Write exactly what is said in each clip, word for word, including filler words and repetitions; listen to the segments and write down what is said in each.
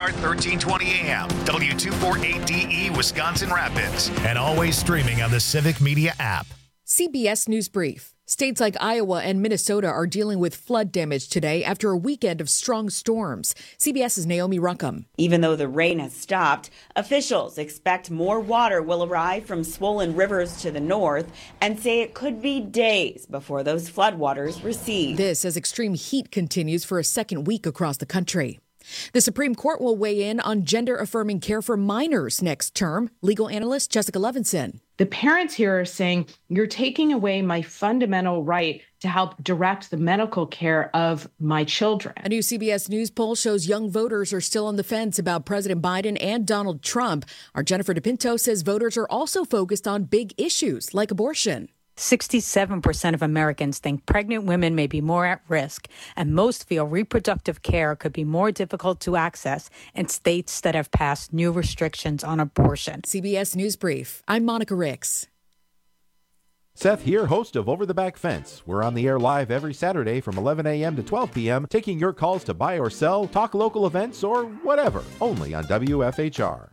start thirteen twenty a.m. W two forty-eight D E Wisconsin Rapids. And always streaming on the Civic Media app. C B S News Brief. States like Iowa and Minnesota are dealing with flood damage today after a weekend of strong storms. CBS's Naomi Ruckham. Even though the rain has stopped, officials expect more water will arrive from swollen rivers to the north and say it could be days before those floodwaters recede. This as extreme heat continues for a second week across the country. The Supreme Court will weigh in on gender-affirming care for minors next term. Legal analyst Jessica Levinson. The parents here are saying, you're taking away my fundamental right to help direct the medical care of my children. A new C B S News poll shows young voters are still on the fence about President Biden and Donald Trump. Our Jennifer DePinto says voters are also focused on big issues like abortion. sixty-seven percent of Americans think pregnant women may be more at risk, and most feel reproductive care could be more difficult to access in states that have passed new restrictions on abortion. C B S News Brief. I'm Monica Ricks. Seth here, host of Over the Back Fence. We're on the air live every Saturday from eleven a.m. to twelve p.m., taking your calls to buy or sell, talk local events, or whatever, only on W F H R.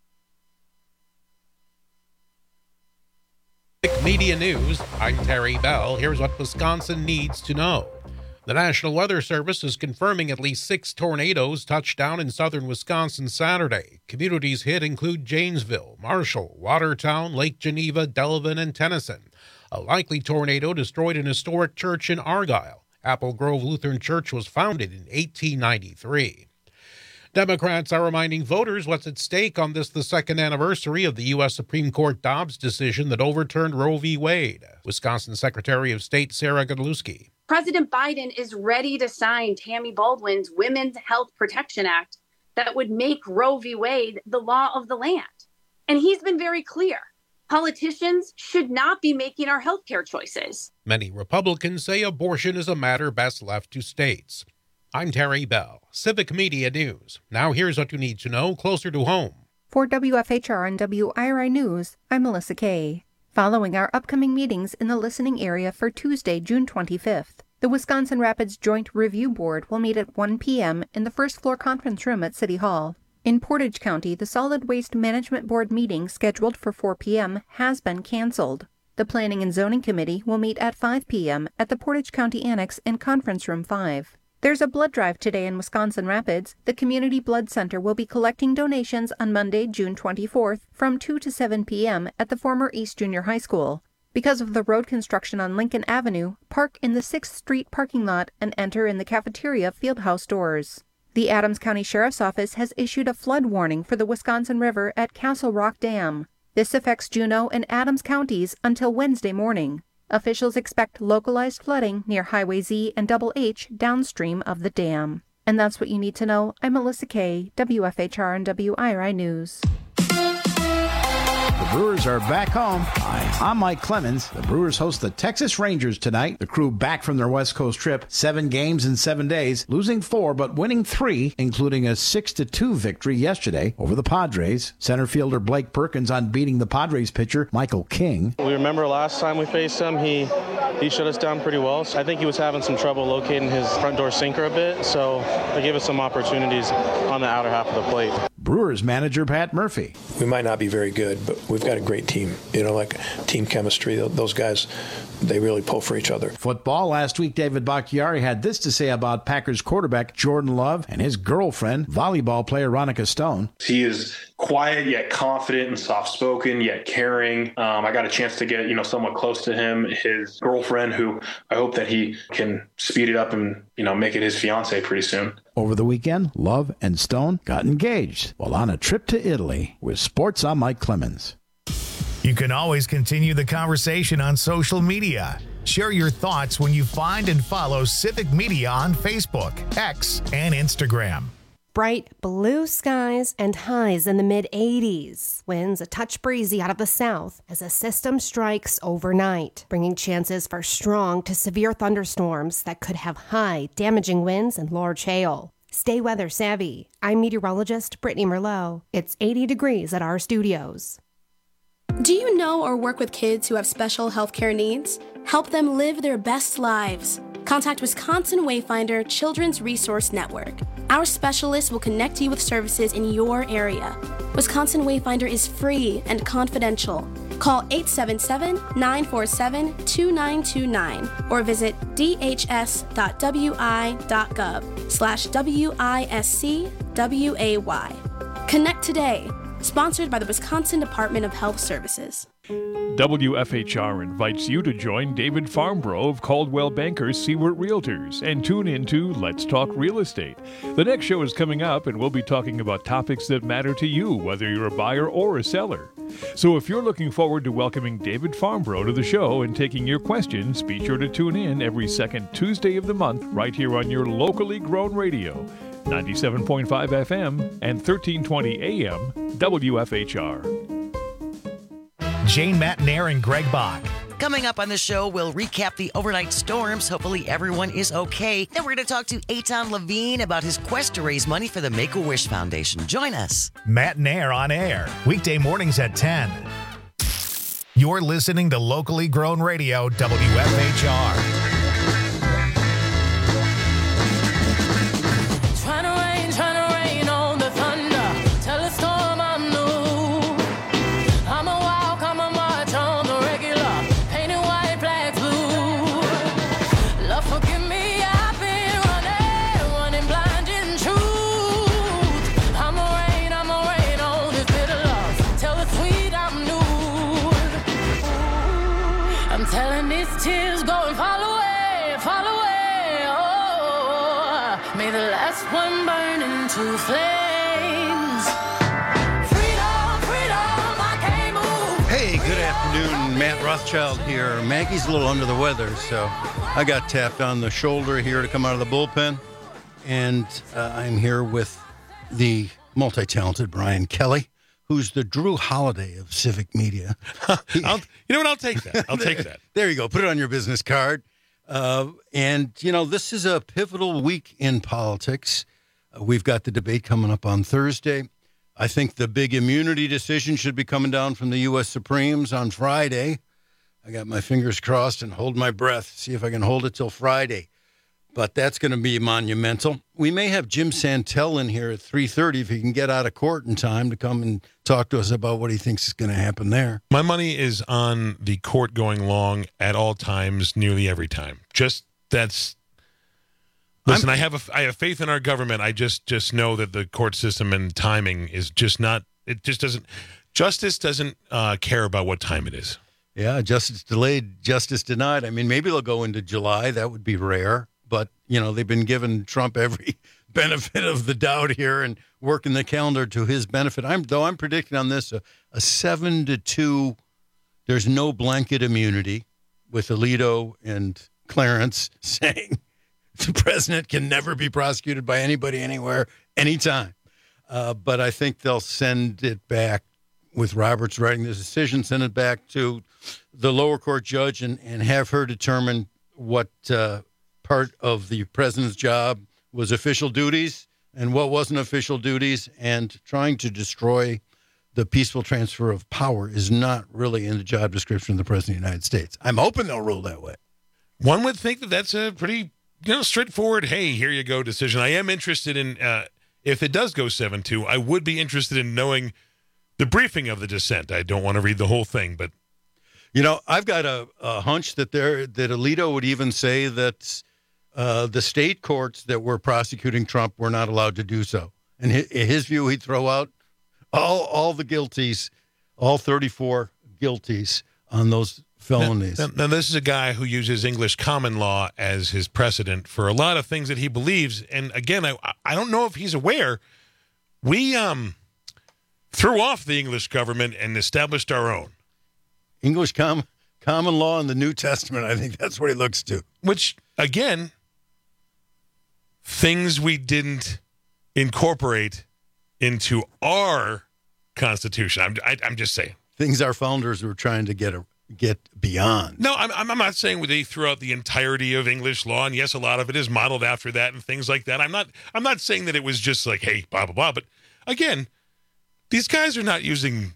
Media News, I'm Terry Bell. Here's what Wisconsin needs to know. The National Weather Service is confirming at least six tornadoes touched down in southern Wisconsin Saturday. Communities hit include Janesville, Marshall, Watertown, Lake Geneva, Delavan, and Tennyson. A likely tornado destroyed an historic church in Argyle. Apple Grove Lutheran Church was founded in eighteen ninety-three. Democrats are reminding voters what's at stake on this, the second anniversary of the U S Supreme Court Dobbs decision that overturned Roe v. Wade. Wisconsin Secretary of State Sarah Godlewski. President Biden is ready to sign Tammy Baldwin's Women's Health Protection Act that would make Roe v. Wade the law of the land. And he's been very clear. Politicians should not be making our healthcare choices. Many Republicans say abortion is a matter best left to states. I'm Terry Bell, Civic Media News. Now here's what you need to know closer to home. For W F H R and W I R I News, I'm Melissa Kay. Following our upcoming meetings in the listening area for Tuesday, June twenty-fifth, the Wisconsin Rapids Joint Review Board will meet at one p.m. in the first floor conference room at City Hall. In Portage County, the Solid Waste Management Board meeting scheduled for four p.m. has been canceled. The Planning and Zoning Committee will meet at five p.m. at the Portage County Annex in Conference Room five. There's a blood drive today in Wisconsin Rapids. The Community Blood Center will be collecting donations on Monday, June twenty-fourth from two to seven p.m. at the former East Junior High School. Because of the road construction on Lincoln Avenue, park in the sixth Street parking lot and enter in the cafeteria fieldhouse doors. The Adams County Sheriff's Office has issued a flood warning for the Wisconsin River at Castle Rock Dam. This affects Juneau and Adams counties until Wednesday morning. Officials expect localized flooding near Highway Z and Double H downstream of the dam. And that's what you need to know. I'm Melissa Kay, W F H R and W I R I News. The Brewers are back home. Hi, I'm Mike Clemens. The Brewers host the Texas Rangers tonight. The crew back from their West Coast trip. Seven games in seven days, losing four but winning three, including a six to two victory yesterday over the Padres. Center fielder Blake Perkins on beating the Padres pitcher Michael King. We remember last time we faced him, he he shut us down pretty well. So I think he was having some trouble locating his front door sinker a bit, so they gave us some opportunities on the outer half of the plate. Brewers manager Pat Murphy. We might not be very good, but we've got a great team. You know, like team chemistry. Those guys, they really pull for each other. Football. Last week, David Bakhtiari had this to say about Packers quarterback Jordan Love and his girlfriend, volleyball player Ronica Stone. He is quiet yet confident and soft-spoken yet caring. Um, I got a chance to get, you know, somewhat close to him. His girlfriend, who I hope that he can speed it up and, you know, make it his fiance pretty soon. Over the weekend, Love and Stone got engaged while on a trip to Italy. With sports, I'm Mike Clemens. You can always continue the conversation on social media. Share your thoughts when you find and follow Civic Media on Facebook, X, and Instagram. Bright blue skies and highs in the mid eighties. Winds a touch breezy out of the south as a system strikes overnight, bringing chances for strong to severe thunderstorms that could have high, damaging winds and large hail. Stay weather savvy. I'm meteorologist Brittany Merlot. It's eighty degrees at our studios. Do you know or work with kids who have special healthcare needs? Help them live their best lives. Contact Wisconsin Wayfinder Children's Resource Network. Our specialists will connect you with services in your area. Wisconsin Wayfinder is free and confidential. Call eight seven seven, nine four seven, two nine two nine or visit dhs.wi.gov slash W-I-S-C-W-A-Y. Connect today. Sponsored by the Wisconsin Department of Health Services. W F H R invites you to join David Farmbrough of Caldwell Bankers Seward Realtors and tune into Let's Talk Real Estate. The next show is coming up, and we'll be talking about topics that matter to you, whether you're a buyer or a seller. So if you're looking forward to welcoming David Farmbrough to the show and taking your questions, be sure to tune in every second Tuesday of the month right here on your locally grown radio, ninety-seven point five F M and thirteen twenty A M W F H R. Jane Matnair and Greg Bach. Coming up on the show, we'll recap the overnight storms. Hopefully everyone is okay. Then we're going to talk to Eitan Levine about his quest to raise money for the Make-A-Wish Foundation. Join us. Matnair on air, weekday mornings at ten. You're listening to locally grown radio, W F H R. Tears go and fall away, fall away. Oh, may the last one burn into flames. Freedom, freedom, I can't move. Hey, good afternoon. Matt Rothschild here. Maggie's a little under the weather, so I got tapped on the shoulder here to come out of the bullpen. And uh, I'm here with the multi-talented Brian Kelly, who's the Drew Holiday of civic media. I'll, you know what? I'll take that. I'll take that. There you go. Put it on your business card. Uh, and, you know, this is a pivotal week in politics. Uh, we've got the debate coming up on Thursday. I think the big immunity decision should be coming down from the U S Supremes on Friday. I got my fingers crossed and hold my breath, see if I can hold it till Friday. But that's going to be monumental. We may have Jim Santel in here at three thirty if he can get out of court in time to come and talk to us about what he thinks is going to happen there. My money is on the court going long at all times, nearly every time. Just that's listen. I'm, I have a, I have faith in our government. I just just know that the court system and timing is just not. It just doesn't. Justice doesn't uh, care about what time it is. Yeah, justice delayed, justice denied. I mean, maybe they'll go into July. That would be rare. But, you know, they've been giving Trump every benefit of the doubt here and working the calendar to his benefit. I'm Though I'm predicting on this a, a seven to two, there's no blanket immunity, with Alito and Clarence saying the president can never be prosecuted by anybody, anywhere, anytime. Uh, but I think they'll send it back with Roberts writing the decision, send it back to the lower court judge and, and have her determine what uh, part of the president's job was official duties and what wasn't official duties, and trying to destroy the peaceful transfer of power is not really in the job description of the president of the United States. I'm hoping they'll rule that way. One would think that that's a pretty, you know, straightforward, hey, here you go decision. I am interested in, uh, if it does go seven two, I would be interested in knowing the briefing of the dissent. I don't want to read the whole thing, but. You know, I've got a, a hunch that there that Alito would even say that uh, the state courts that were prosecuting Trump were not allowed to do so. And in his view, he'd throw out all all the guilties, all thirty-four guilties on those felonies. Now, now, this is a guy who uses English common law as his precedent for a lot of things that he believes. And again, I I don't know if he's aware. We um threw off the English government and established our own. English com- common law in the New Testament, I think that's what he looks to. Which, again, things we didn't incorporate into our Constitution. I'm, I, I'm just saying. Things our founders were trying to get a, get beyond. No, I'm, I'm not saying they threw out the entirety of English law, and yes, a lot of it is modeled after that and things like that. I'm not I'm not saying that it was just like, hey, blah, blah, blah. But, again, these guys are not using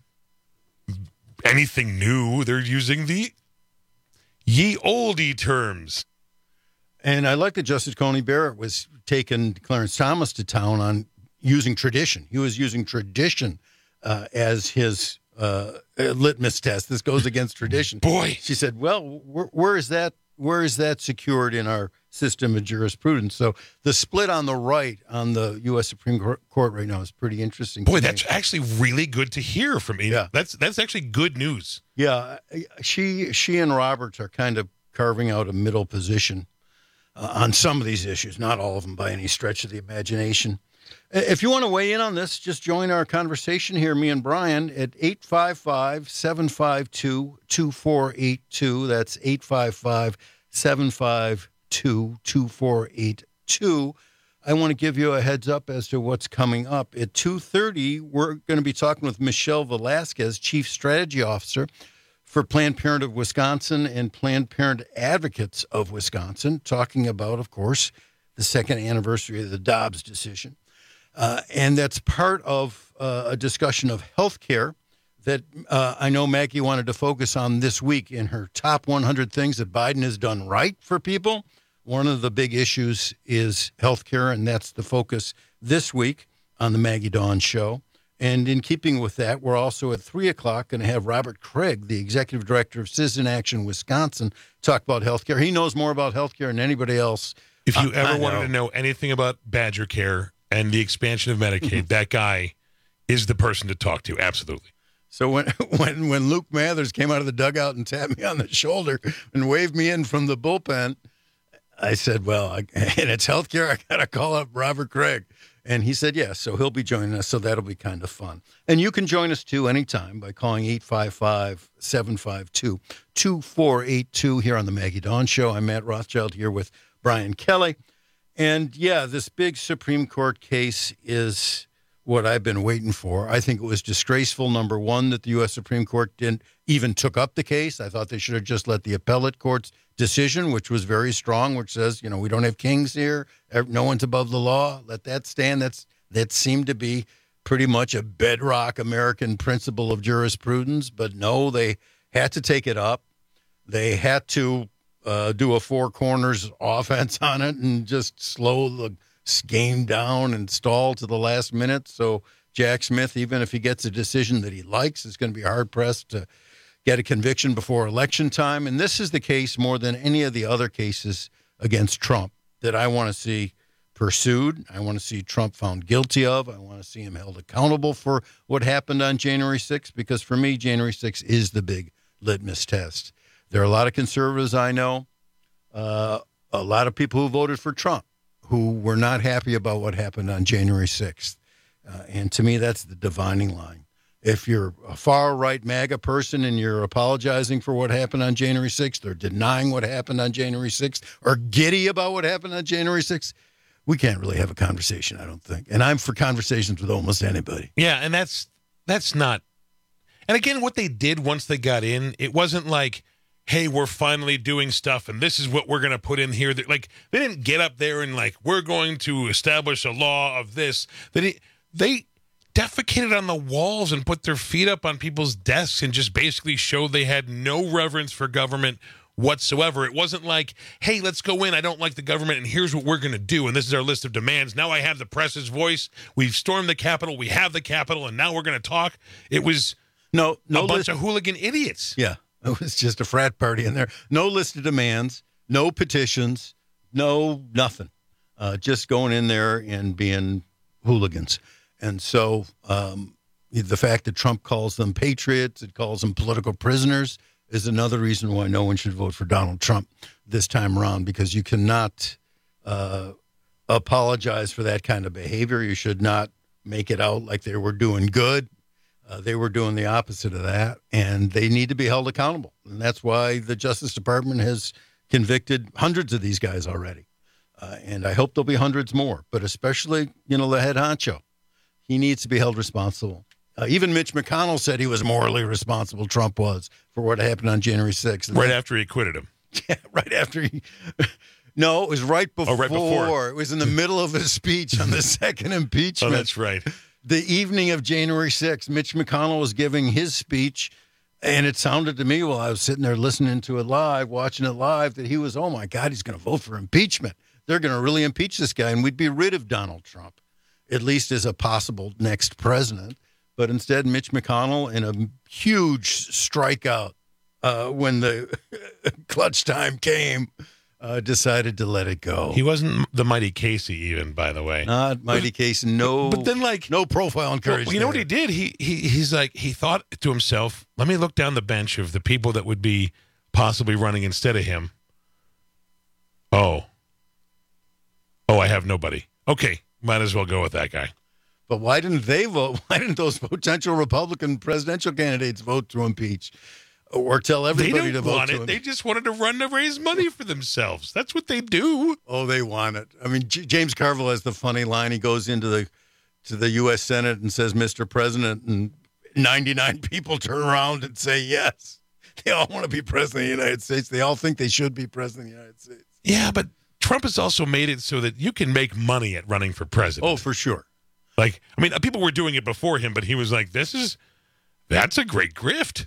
anything new. They're using the ye olde terms. And I like that Justice Coney Barrett was taking Clarence Thomas to town on using tradition. He was using tradition uh, as his uh, litmus test. This goes against tradition. Boy, she said, "Well, where, where is that? Where is that secured in our system of jurisprudence?" So the split on the right on the U S Supreme Court right now is pretty interesting. Boy, that's actually really good to hear from me. Yeah. That's that's actually good news. Yeah, she she and Roberts are kind of carving out a middle position uh, on some of these issues, not all of them by any stretch of the imagination. If you want to weigh in on this, just join our conversation here, me and Brian, at eight five five, seven five two, two four eight two. That's eight five five, seven five two, two four eight two. I want to give you a heads up as to what's coming up. At two thirty, we're going to be talking with Michelle Velasquez, Chief Strategy Officer for Planned Parenthood of Wisconsin and Planned Parenthood Advocates of Wisconsin, talking about, of course, the second anniversary of the Dobbs decision. Uh, and that's part of uh, a discussion of health care that uh, I know Maggie wanted to focus on this week in her top one hundred things that Biden has done right for people. One of the big issues is health care, and that's the focus this week on the Maggie Dawn Show. And in keeping with that, we're also at three o'clock going to have Robert Craig, the Executive Director of Citizen Action Wisconsin, talk about health care. He knows more about health care than anybody else. If you uh, ever I wanted know. to know anything about Badger Care and the expansion of Medicaid, that guy is the person to talk to. Absolutely. So when when when Luke Mathers came out of the dugout and tapped me on the shoulder and waved me in from the bullpen, I said, well, I, and it's healthcare, I got to call up Robert Craig. And he said, yes, so he'll be joining us, so that'll be kind of fun. And you can join us, too, anytime by calling eight five five, seven five two, two four eight two here on the Maggie Dawn Show. I'm Matt Rothschild here with Brian Kelly. And, yeah, this big Supreme Court case is what I've been waiting for. I think it was disgraceful, number one, that the U S Supreme Court didn't even took up the case. I thought they should have just let the appellate court's decision, which was very strong, which says, you know, we don't have kings here. No one's above the law. Let that stand. That's that seemed to be pretty much a bedrock American principle of jurisprudence. But no, they had to take it up. They had to uh, do a four corners offense on it and just slow the game down and stall to the last minute. So Jack Smith, even if he gets a decision that he likes, is going to be hard-pressed to get a conviction before election time. And this is the case more than any of the other cases against Trump that I want to see pursued. I want to see Trump found guilty of. I want to see him held accountable for what happened on January sixth, because for me, January sixth is the big litmus test. There are a lot of conservatives I know, uh, a lot of people who voted for Trump, who were not happy about what happened on January sixth. Uh, and to me, that's the dividing line. If you're a far-right MAGA person and you're apologizing for what happened on January sixth or denying what happened on January sixth or giddy about what happened on January sixth, we can't really have a conversation, I don't think. And I'm for conversations with almost anybody. Yeah, and that's that's not... And again, what they did once they got in, it wasn't like, hey, we're finally doing stuff and this is what we're going to put in here. Like, they didn't get up there and like, we're going to establish a law of this. They they defecated on the walls and put their feet up on people's desks and just basically showed they had no reverence for government whatsoever. It wasn't like, hey, let's go in. I don't like the government, and here's what we're going to do, and this is our list of demands. Now I have the press's voice. We've stormed the Capitol. We have the Capitol, and now we're going to talk. It was no, no a bunch list- of hooligan idiots. Yeah, it was just a frat party in there. No list of demands, no petitions, no nothing. Uh, just going in there and being hooligans. And so um, the fact that Trump calls them patriots, it calls them political prisoners, is another reason why no one should vote for Donald Trump this time around, because you cannot uh, apologize for that kind of behavior. You should not make it out like they were doing good. Uh, they were doing the opposite of that, and they need to be held accountable. And that's why the Justice Department has convicted hundreds of these guys already. Uh, and I hope there'll be hundreds more, but especially, you know, the head honcho. He needs to be held responsible. Uh, even Mitch McConnell said he was morally responsible, Trump was, for what happened on January sixth. And right that, after he acquitted him. Yeah, right after he... No, it was right before. Oh, right before. It was in the middle of his speech on the second impeachment. Oh, that's right. The evening of January sixth, Mitch McConnell was giving his speech, And it sounded to me while I was sitting there listening to it live, watching it live, that he was, oh, my God, he's going to vote for impeachment. They're going to really impeach this guy, and we'd be rid of Donald Trump, at least as a possible next president. But instead, Mitch McConnell, in a huge strikeout uh, when the clutch time came, uh, decided to let it go. He wasn't the mighty Casey, even, by the way. Not mighty but, Casey. No, but then, like, no profile and courage. Well, you know what he did? He he he's like he thought to himself, "Let me look down the bench of the people that would be possibly running instead of him." Oh, oh, I have nobody. Okay, might as well go with that guy. But why didn't they vote? Why didn't those potential Republican presidential candidates vote to impeach? Or tell everybody they don't to vote want to it. him. They just wanted to run to raise money for themselves. That's what they do. Oh, they want it. I mean, J- James Carville has the funny line. He goes into the to the U S Senate and says, "Mister President," and ninety-nine people turn around and say yes. They all want to be president of the United States. They all think they should be president of the United States. Yeah, but Trump has also made it so that you can make money at running for president. Oh, for sure. Like, I mean, people were doing it before him, but he was like, "This is that's a great grift."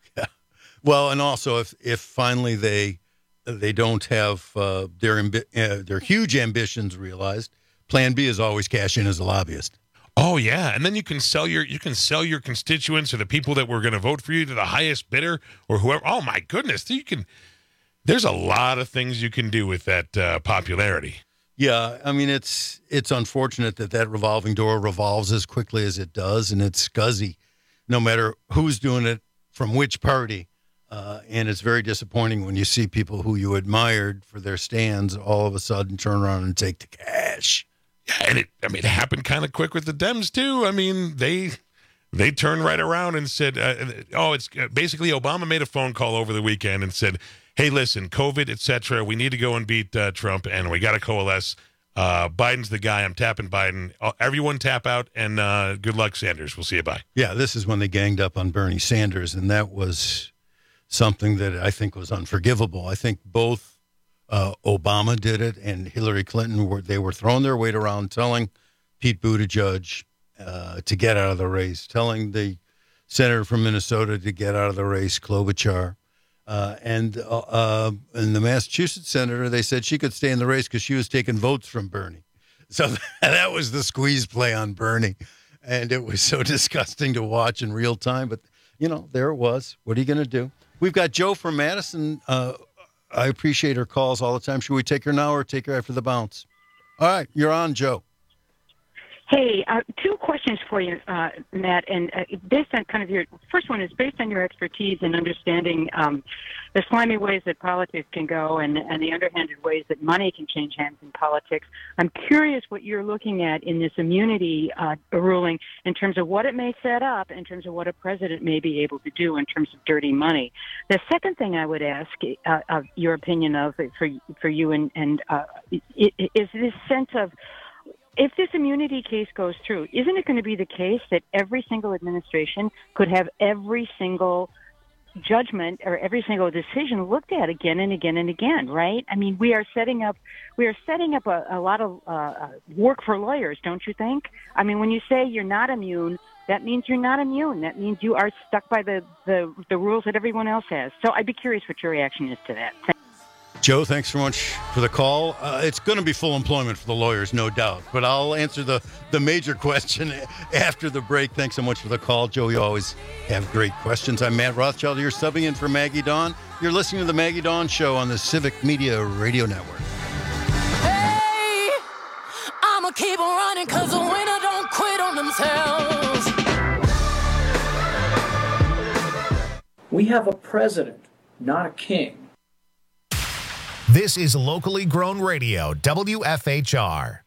Well, and also if if finally they they don't have uh, their ambi- uh, their huge ambitions realized, Plan B is always cash in as a lobbyist. Oh yeah, and then you can sell your you can sell your constituents or the people that were going to vote for you to the highest bidder or whoever. Oh my goodness, you can. There's a lot of things you can do with that uh, popularity. Yeah, I mean it's it's unfortunate that that revolving door revolves as quickly as it does, and it's scuzzy, no matter who's doing it from which party. Uh, and it's very disappointing when you see people who you admired for their stands all of a sudden turn around and take the cash. Yeah, and it, I mean, it happened kind of quick with the Dems, too. I mean, they they turned right around and said, uh, oh, it's uh, basically Obama made a phone call over the weekend and said, hey, listen, COVID, et cetera, we need to go and beat uh, Trump, and we got to coalesce. Uh, Biden's the guy. I'm tapping Biden. Uh, everyone tap out, and uh, good luck, Sanders. We'll see you. Bye. Yeah, this is when they ganged up on Bernie Sanders, and that was something that I think was unforgivable. I think both uh, Obama did it and Hillary Clinton were they were throwing their weight around, telling Pete Buttigieg uh, to get out of the race, telling the senator from Minnesota to get out of the race, Klobuchar, uh, and uh, uh, and the Massachusetts senator. They said she could stay in the race because she was taking votes from Bernie. So that was the squeeze play on Bernie, and it was so disgusting to watch in real time. But you know, there it was. What are you going to do? We've got Joe from Madison. Uh, I appreciate her calls all the time. Should we take her now or take her after the bounce? All right, you're on, Joe. Hey, uh, two questions for you, uh, Matt, and uh, based on kind of your first one is based on your expertise in understanding um, the slimy ways that politics can go and, and the underhanded ways that money can change hands in politics. I'm curious what you're looking at in this immunity uh, ruling in terms of what it may set up, in terms of what a president may be able to do in terms of dirty money. The second thing I would ask uh, of your opinion of for for you and, and uh, is this sense of, if this immunity case goes through, isn't it going to be the case that every single administration could have every single judgment or every single decision looked at again and again and again, right? I mean, we are setting up, we are setting up a, a lot of uh, work for lawyers, don't you think? I mean, when you say you're not immune, that means you're not immune. That means you are stuck by the, the, the rules that everyone else has. So I'd be curious what your reaction is to that. Joe, thanks so much for the call. Uh, it's going to be full employment for the lawyers, no doubt. But I'll answer the, the major question after the break. Thanks so much for the call, Joe. You always have great questions. I'm Matt Rothschild. You're subbing in for Maggie Dawn. You're listening to the Maggie Dawn Show on the Civic Media Radio Network. Hey, I'ma keep on running because the winner don't quit on themselves. We have a president, not a king. This is locally grown radio, W F H R.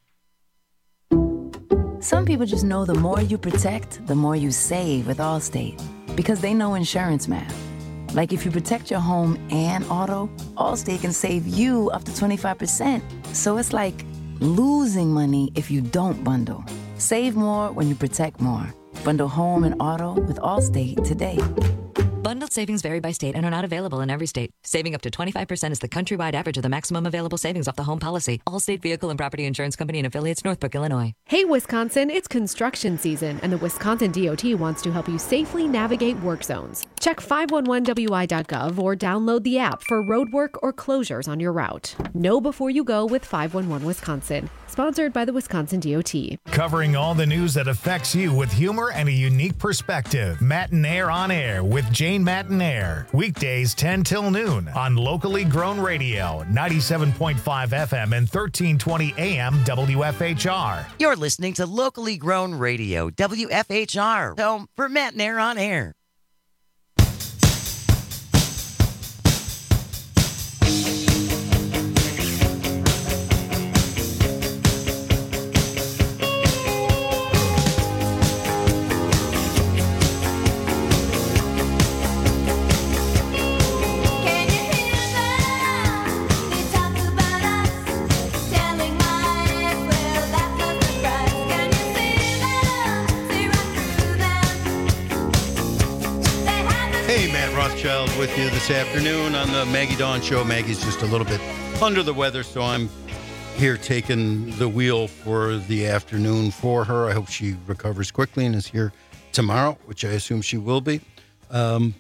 Some people just know the more you protect, the more you save with Allstate, because they know insurance math. Like if you protect your home and auto, Allstate can save you up to twenty-five percent. So it's like losing money if you don't bundle. Save more when you protect more. Bundle home and auto with Allstate today. Bundled savings vary by state and are not available in every state. Saving up to twenty-five percent is the countrywide average of the maximum available savings off the home policy. Allstate Vehicle and Property Insurance Company and affiliates, Northbrook, Illinois. Hey, Wisconsin, it's construction season, and the Wisconsin D O T wants to help you safely navigate work zones. Check five one one W I dot gov or download the app for road work or closures on your route. Know before you go with five one one Wisconsin. Sponsored by the Wisconsin D O T. Covering all the news that affects you with humor and a unique perspective. Matinaire on Air with Jane Matinaire. Weekdays ten till noon on locally grown radio, ninety-seven point five F M and thirteen twenty A M W F H R. You're listening to locally grown radio, W F H R, home for Matinaire on Air. Rothschild with you this afternoon on the Maggie Dawn Show. Maggie's just a little bit under the weather, so I'm here taking the wheel for the afternoon for her. I hope she recovers quickly and is here tomorrow, which I assume she will be. Um,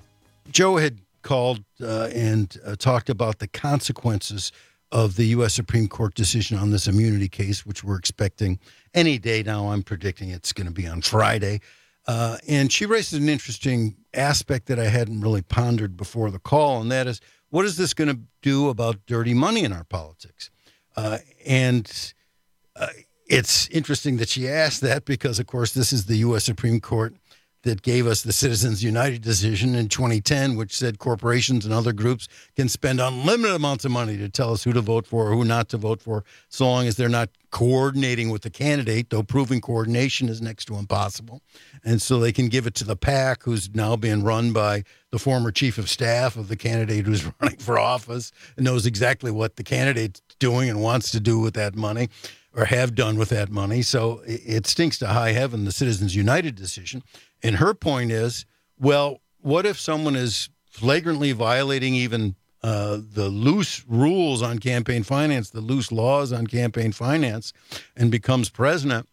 Joe had called uh, and uh, talked about the consequences of the U S Supreme Court decision on this immunity case, which we're expecting any day now. I'm predicting it's going to be on Friday. Uh, and she raises an interesting aspect that I hadn't really pondered before the call, and that is, what is this going to do about dirty money in our politics? Uh, and uh, it's interesting that she asked that because, of course, this is the U S Supreme Court that gave us the Citizens United decision in twenty ten, which said corporations and other groups can spend unlimited amounts of money to tell us who to vote for or who not to vote for, so long as they're not coordinating with the candidate, though proving coordination is next to impossible. And so they can give it to the PAC, who's now being run by the former chief of staff of the candidate who's running for office and knows exactly what the candidate's doing and wants to do with that money or have done with that money. So it stinks to high heaven, the Citizens United decision. And her point is, well, what if someone is flagrantly violating even uh, the loose rules on campaign finance, the loose laws on campaign finance, and becomes president?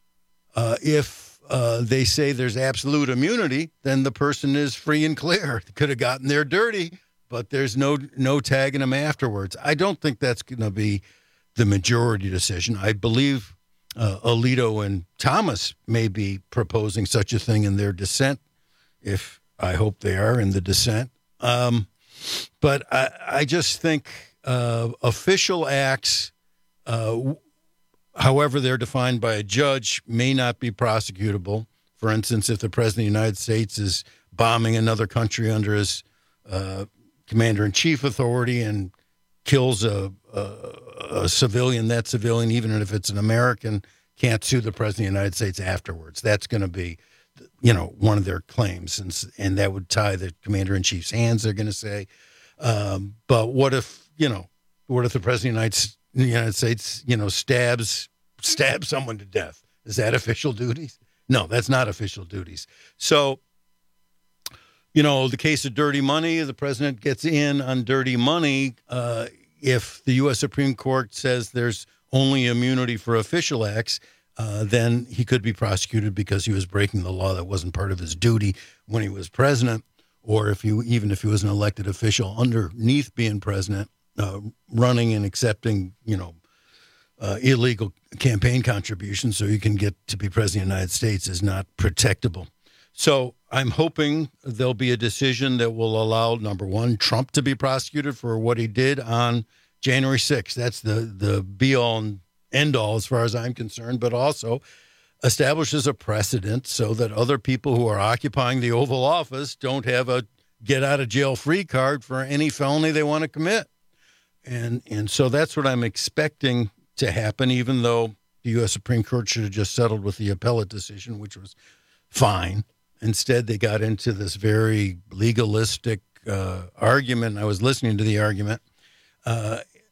Uh, if uh, they say there's absolute immunity, then the person is free and clear. They could have gotten there dirty, but there's no no tagging them afterwards. I don't think that's going to be the majority decision. I believe Uh, Alito and Thomas may be proposing such a thing in their dissent, if I hope they are in the dissent. Um, but I, I just think uh, official acts, uh, however they're defined by a judge, may not be prosecutable. For instance, if the president of the United States is bombing another country under his uh, commander-in-chief authority and kills a, a, a civilian, that civilian, even if it's an American, can't sue the president of the United States afterwards. That's going to be, you know, one of their claims, and and that would tie the commander-in-chief's hands, they're going to say. Um, but what if, you know, what if the president of the United States, you know, stabs stabs someone to death? Is that official duties? No, that's not official duties. So, you know, the case of dirty money, the president gets in on dirty money. Uh, if the U S Supreme Court says there's only immunity for official acts, uh, then he could be prosecuted because he was breaking the law that wasn't part of his duty when he was president, or if you even if he was an elected official underneath being president, uh, running and accepting, you know, uh, illegal campaign contributions so you can get to be president of the United States is not protectable. So I'm hoping there'll be a decision that will allow, number one, Trump to be prosecuted for what he did on January sixth. That's the, the be-all and end-all as far as I'm concerned, but also establishes a precedent so that other people who are occupying the Oval Office don't have a get-out-of-jail-free card for any felony they want to commit. And, and so that's what I'm expecting to happen, even though the U S Supreme Court should have just settled with the appellate decision, which was fine. Instead, they got into this very legalistic uh, argument. I was listening to the argument, uh,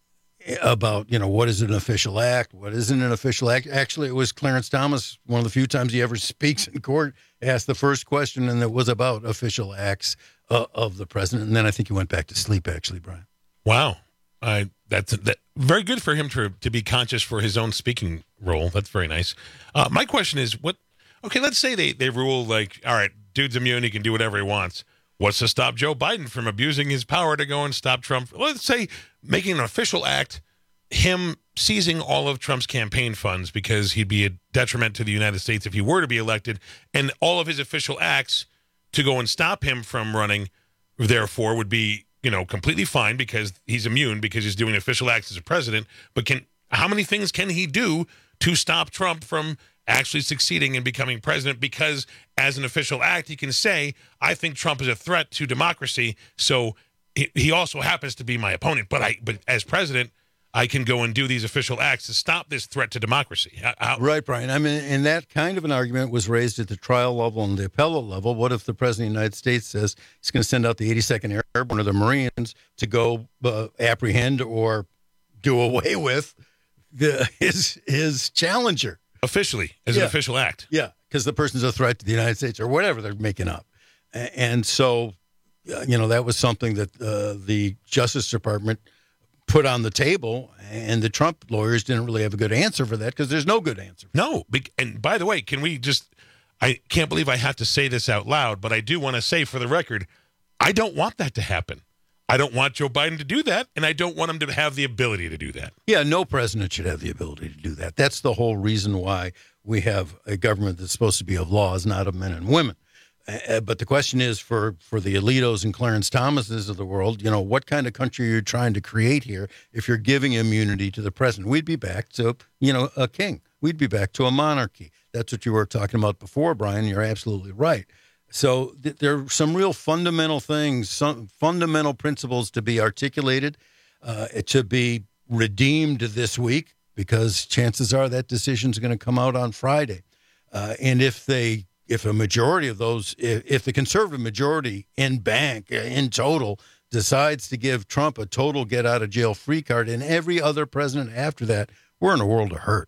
about, you know, what is an official act, what isn't an official act. Actually, it was Clarence Thomas, one of the few times he ever speaks in court, asked the first question, and it was about official acts uh, of the president. And then I think he went back to sleep, actually, Brian. Wow. Uh, that's that, very good for him to to be conscious for his own speaking role. That's very nice. Uh, my question is, what? Okay, let's say they, they rule like, all right, dude's immune, he can do whatever he wants. What's to stop Joe Biden from abusing his power to go and stop Trump? Let's say making an official act, him seizing all of Trump's campaign funds because he'd be a detriment to the United States if he were to be elected, and all of his official acts to go and stop him from running, therefore, would be, you know, completely fine because he's immune because he's doing official acts as a president. But can how many things can he do to stop Trump from actually succeeding and becoming president? Because as an official act, he can say, I think Trump is a threat to democracy, so he, he also happens to be my opponent. But I, but as president, I can go and do these official acts to stop this threat to democracy. How, right, Brian. I mean, and that kind of an argument was raised at the trial level and the appellate level. What if the president of the United States says he's going to send out the eighty-second Airborne or the Marines to go uh, apprehend or do away with the, his his challenger? Officially, as yeah. an official act. Yeah, because the person's a threat to the United States or whatever they're making up. And so, you know, that was something that uh, the Justice Department put on the table, and the Trump lawyers didn't really have a good answer for that because there's no good answer. No. And by the way, can we just, I can't believe I have to say this out loud, but I do want to say for the record, I don't want that to happen. I don't want Joe Biden to do that, and I don't want him to have the ability to do that. Yeah, no president should have the ability to do that. That's the whole reason why we have a government that's supposed to be of laws, not of men and women. Uh, but the question is for, for the Alitos and Clarence Thomases of the world, you know, what kind of country are you trying to create here if you're giving immunity to the president? We'd be back to, you know, a king. We'd be back to a monarchy. That's what you were talking about before, Brian. You're absolutely right. So th- there are some real fundamental things, some fundamental principles to be articulated, uh, to be redeemed this week, because chances are that decision is going to come out on Friday. Uh, and if they If a majority of those, if, if the conservative majority in bank, in total, decides to give Trump a total get-out-of-jail-free card and every other president after that, we're in a world of hurt.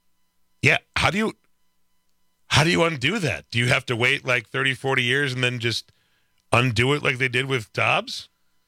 Yeah. How do you how do you undo that? Do you have to wait like thirty, forty years and then just undo it like they did with Dobbs?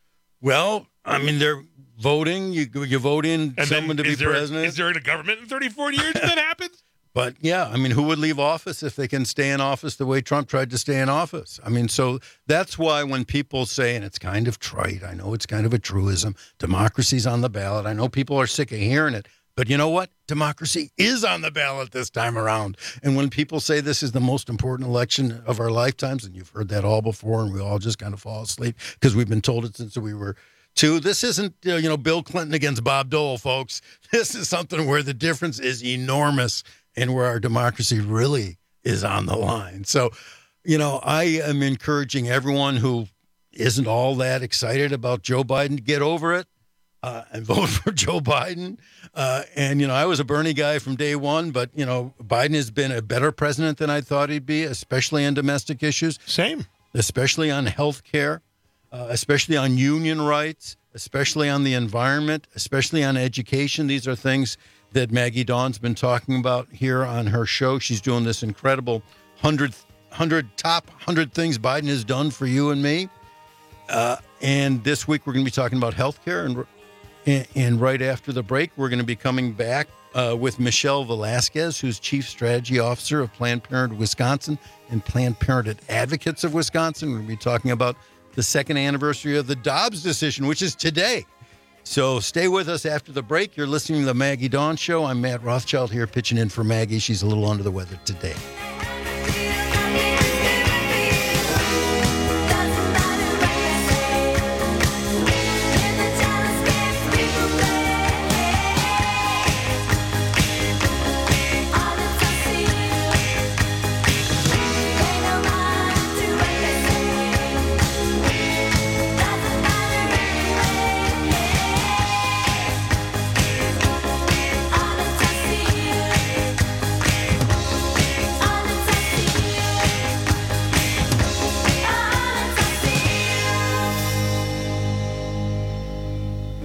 Well, I mean, they're voting. You you vote in and someone to be there, president. Is there a government in thirty, forty years if that happens? But, yeah, I mean, who would leave office if they can stay in office the way Trump tried to stay in office? I mean, so that's why when people say, and it's kind of trite, I know it's kind of a truism, democracy's on the ballot. I know people are sick of hearing it. But you know what? Democracy is on the ballot this time around. And when people say this is the most important election of our lifetimes, and you've heard that all before, and we all just kind of fall asleep because we've been told it since we were two. This isn't, you know, Bill Clinton against Bob Dole, folks. This is something where the difference is enormous, and where our democracy really is on the line. So, you know, I am encouraging everyone who isn't all that excited about Joe Biden to get over it uh, and vote for Joe Biden. Uh, and, you know, I was a Bernie guy from day one, but, you know, Biden has been a better president than I thought he'd be, especially on domestic issues. Same. Especially on health care, uh, especially on union rights, especially on the environment, especially on education. These are things that Maggie Dawn's been talking about here on her show. She's doing this incredible one hundred, one hundred top one hundred things Biden has done for you and me. Uh, and this week we're going to be talking about healthcare. And, and, and right after the break, we're going to be coming back uh, with Michelle Velasquez, who's Chief Strategy Officer of Planned Parenthood Wisconsin and Planned Parenthood Advocates of Wisconsin. We're going to be talking about the second anniversary of the Dobbs decision, which is today. So stay with us after the break. You're listening to the Maggie Dawn Show. I'm Matt Rothschild here pitching in for Maggie. She's a little under the weather today.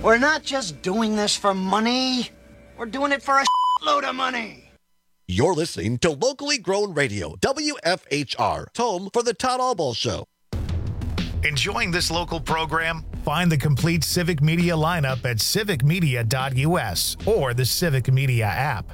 We're not just doing this for money. We're doing it for a load of money. You're listening to Locally Grown Radio, W F H R, home for the Todd Albaugh Show. Enjoying this local program? Find the complete Civic Media lineup at civic media dot U S or the Civic Media app.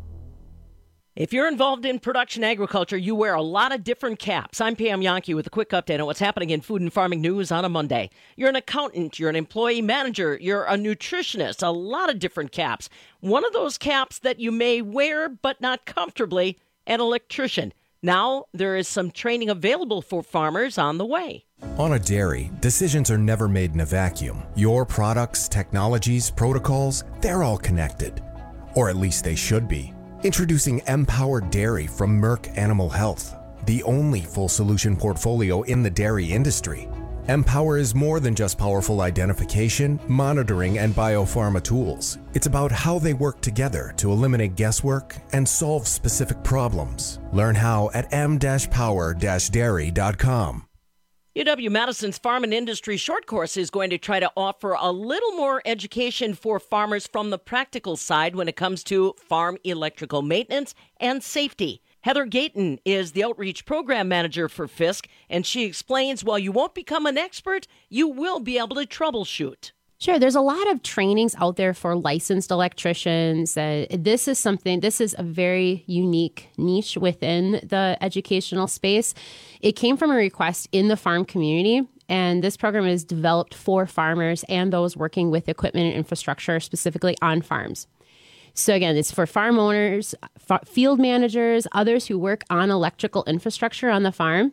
If you're involved in production agriculture, you wear a lot of different caps. I'm Pam Yonke with a quick update on what's happening in food and farming news on a Monday. You're an accountant, you're an employee manager, you're a nutritionist, a lot of different caps. One of those caps that you may wear but not comfortably, an electrician. Now there is some training available for farmers on the way. On a dairy, decisions are never made in a vacuum. Your products, technologies, protocols, they're all connected. Or at least they should be. Introducing Empower Dairy from Merck Animal Health, the only full solution portfolio in the dairy industry. Empower is more than just powerful identification, monitoring, and biopharma tools. It's about how they work together to eliminate guesswork and solve specific problems. Learn how at m dash power dash dairy dot com. U W-Madison's Farm and Industry Short Course is going to try to offer a little more education for farmers from the practical side when it comes to farm electrical maintenance and safety. Heather Gayton is the Outreach Program Manager for Fisk, and she explains while you won't become an expert, you will be able to troubleshoot. Sure. There's a lot of trainings out there for licensed electricians. Uh, this is something, this is a very unique niche within the educational space. It came from a request in the farm community, and this program is developed for farmers and those working with equipment and infrastructure, specifically on farms. So again, it's for farm owners, f- field managers, others who work on electrical infrastructure on the farm.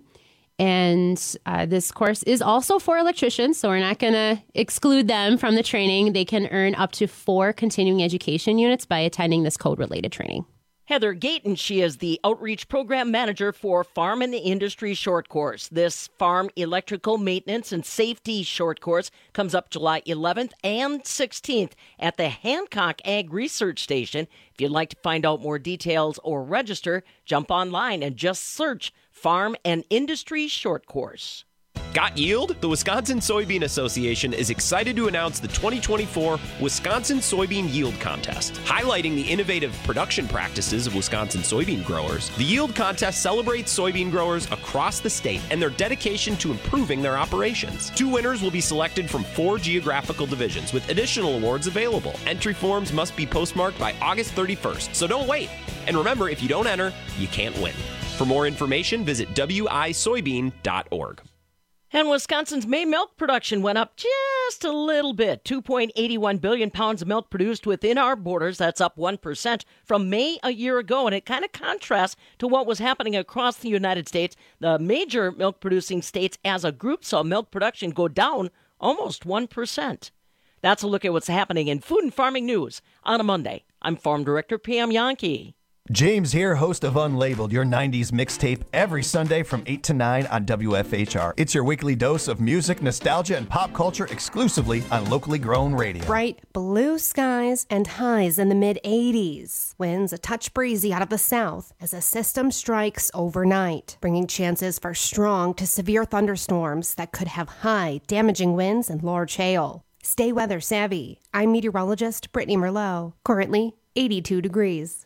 And uh, this course is also for electricians, so we're not going to exclude them from the training. They can earn up to four continuing education units by attending this code-related training. Heather Gayton, she is the Outreach Program Manager for Farm and Industry Short Course. This Farm Electrical Maintenance and Safety Short Course comes up July eleventh and sixteenth at the Hancock Ag Research Station. If you'd like to find out more details or register, jump online and just search Farm and Industry Short Course. Got yield? The Wisconsin Soybean Association is excited to announce the twenty twenty-four Wisconsin Soybean Yield Contest. Highlighting the innovative production practices of Wisconsin soybean growers, the Yield Contest celebrates soybean growers across the state and their dedication to improving their operations. Two winners will be selected from four geographical divisions, with additional awards available. Entry forms must be postmarked by August thirty-first, so don't wait. And remember, if you don't enter, you can't win. For more information, visit w i soybean dot org. And Wisconsin's May milk production went up just a little bit. two point eight one billion pounds of milk produced within our borders. That's up one percent from May a year ago. And it kind of contrasts to what was happening across the United States. The major milk-producing states as a group saw milk production go down almost one percent. That's a look at what's happening in food and farming news on a Monday. I'm Farm Director Pam Yonke. James here, host of Unlabeled, your nineties mixtape, every Sunday from eight to nine on W F H R. It's your weekly dose of music, nostalgia, and pop culture exclusively on Locally Grown Radio. Bright blue skies and highs in the mid eighties. Winds a touch breezy out of the south as a system strikes overnight, bringing chances for strong to severe thunderstorms that could have high, damaging winds and large hail. Stay weather savvy. I'm meteorologist Brittany Merlot. Currently eighty-two degrees.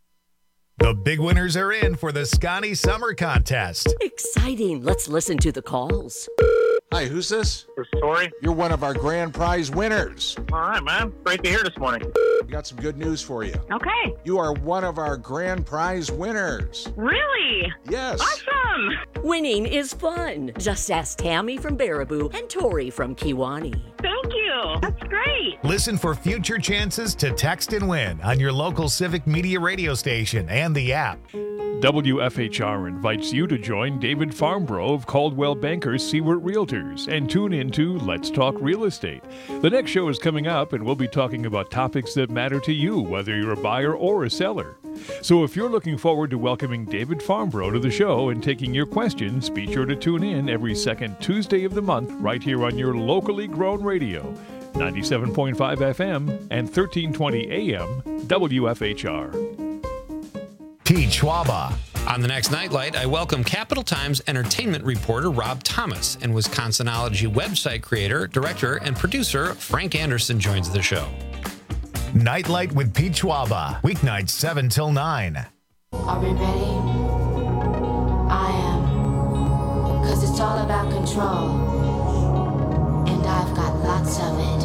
The big winners are in for the Scotty Summer Contest. Exciting. Let's listen to the calls. Hi, who's this? This is Tori. You're one of our grand prize winners. All right, man. Great to hear this morning. We got some good news for you. Okay. You are one of our grand prize winners. Really? Yes. Awesome. Winning is fun. Just ask Tammy from Baraboo and Tori from Kiwani. Thank you. That's great. Listen for future chances to text and win on your local Civic Media radio station and the app. W F H R invites you to join David Farmbrough of Caldwell Bankers Seward Realtors and tune into Let's Talk Real Estate. The next show is coming up, and we'll be talking about topics that matter to you, whether you're a buyer or a seller. So if you're looking forward to welcoming David Farmbrough to the show and taking your questions, be sure to tune in every second Tuesday of the month right here on your locally grown radio, ninety-seven point five F M and thirteen twenty A M W F H R. T. Schwaba, On the next Nightlight, I welcome Capital Times entertainment reporter Rob Thomas and Wisconsinology website creator, director, and producer Frank Anderson joins the show. Nightlight with Pete Schwaba, weeknights seven till nine. Are we ready? I am. Cause it's all about control. And I've got lots of it.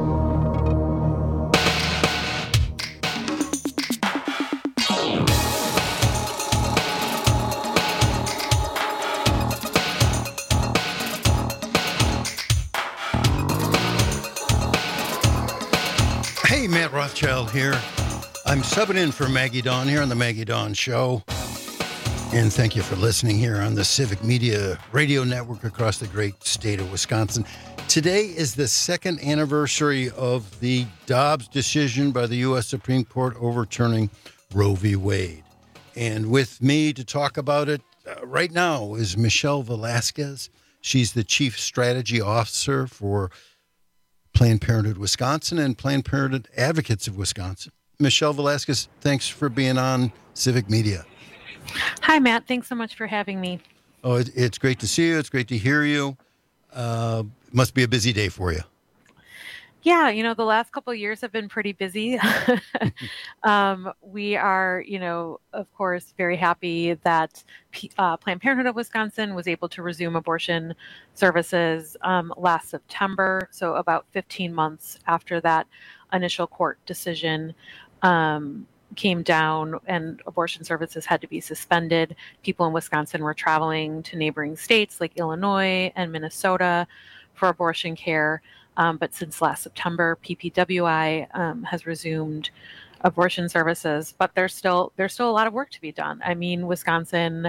Hey, Matt Rothschild here. I'm subbing in for Maggie Dawn here on the Maggie Dawn Show. And thank you for listening here on the Civic Media Radio Network across the great state of Wisconsin. Today is the second anniversary of the Dobbs decision by the U S Supreme Court overturning Roe v. Wade. And with me to talk about it uh, right now is Michelle Velasquez. She's the Chief Strategy Officer for Planned Parenthood Wisconsin and Planned Parenthood Advocates of Wisconsin. Michelle Velasquez, thanks for being on Civic Media. Hi, Matt. Thanks so much for having me. Oh, it, it's great to see you. It's great to hear you. Uh, it must be a busy day for you. Yeah, you know, the last couple of years have been pretty busy. um, we are, you know, of course, very happy that uh, Planned Parenthood of Wisconsin was able to resume abortion services um, last September. So about fifteen months after that initial court decision um, came down and abortion services had to be suspended. People in Wisconsin were traveling to neighboring states like Illinois and Minnesota for abortion care. Um, but since last September, P P W I um, has resumed abortion services, but there's still there's still a lot of work to be done. I mean, Wisconsin,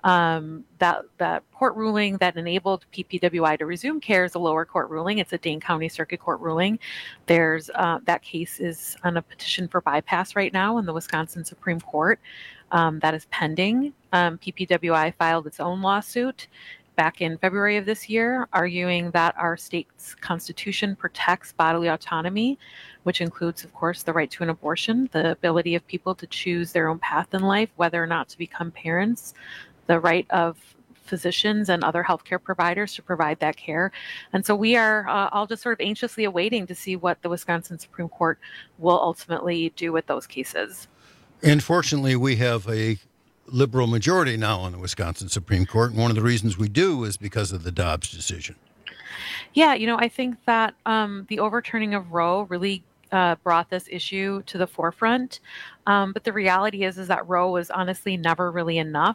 um, that that court ruling that enabled P P W I to resume care is a lower court ruling. It's a Dane County Circuit Court ruling. There's uh, that case is on a petition for bypass right now in the Wisconsin Supreme Court. Um, that is pending. Um, P P W I filed its own lawsuit back in February of this year, arguing that our state's constitution protects bodily autonomy, which includes, of course, the right to an abortion, the ability of people to choose their own path in life, whether or not to become parents, the right of physicians and other healthcare providers to provide that care. And so we are uh, all just sort of anxiously awaiting to see what the Wisconsin Supreme Court will ultimately do with those cases. And fortunately, we have a liberal majority now on the Wisconsin Supreme Court. And one of the reasons we do is because of the Dobbs decision. Yeah, you know, I think that um, the overturning of Roe really uh, brought this issue to the forefront. Um, but the reality is, is that Roe was honestly never really enough.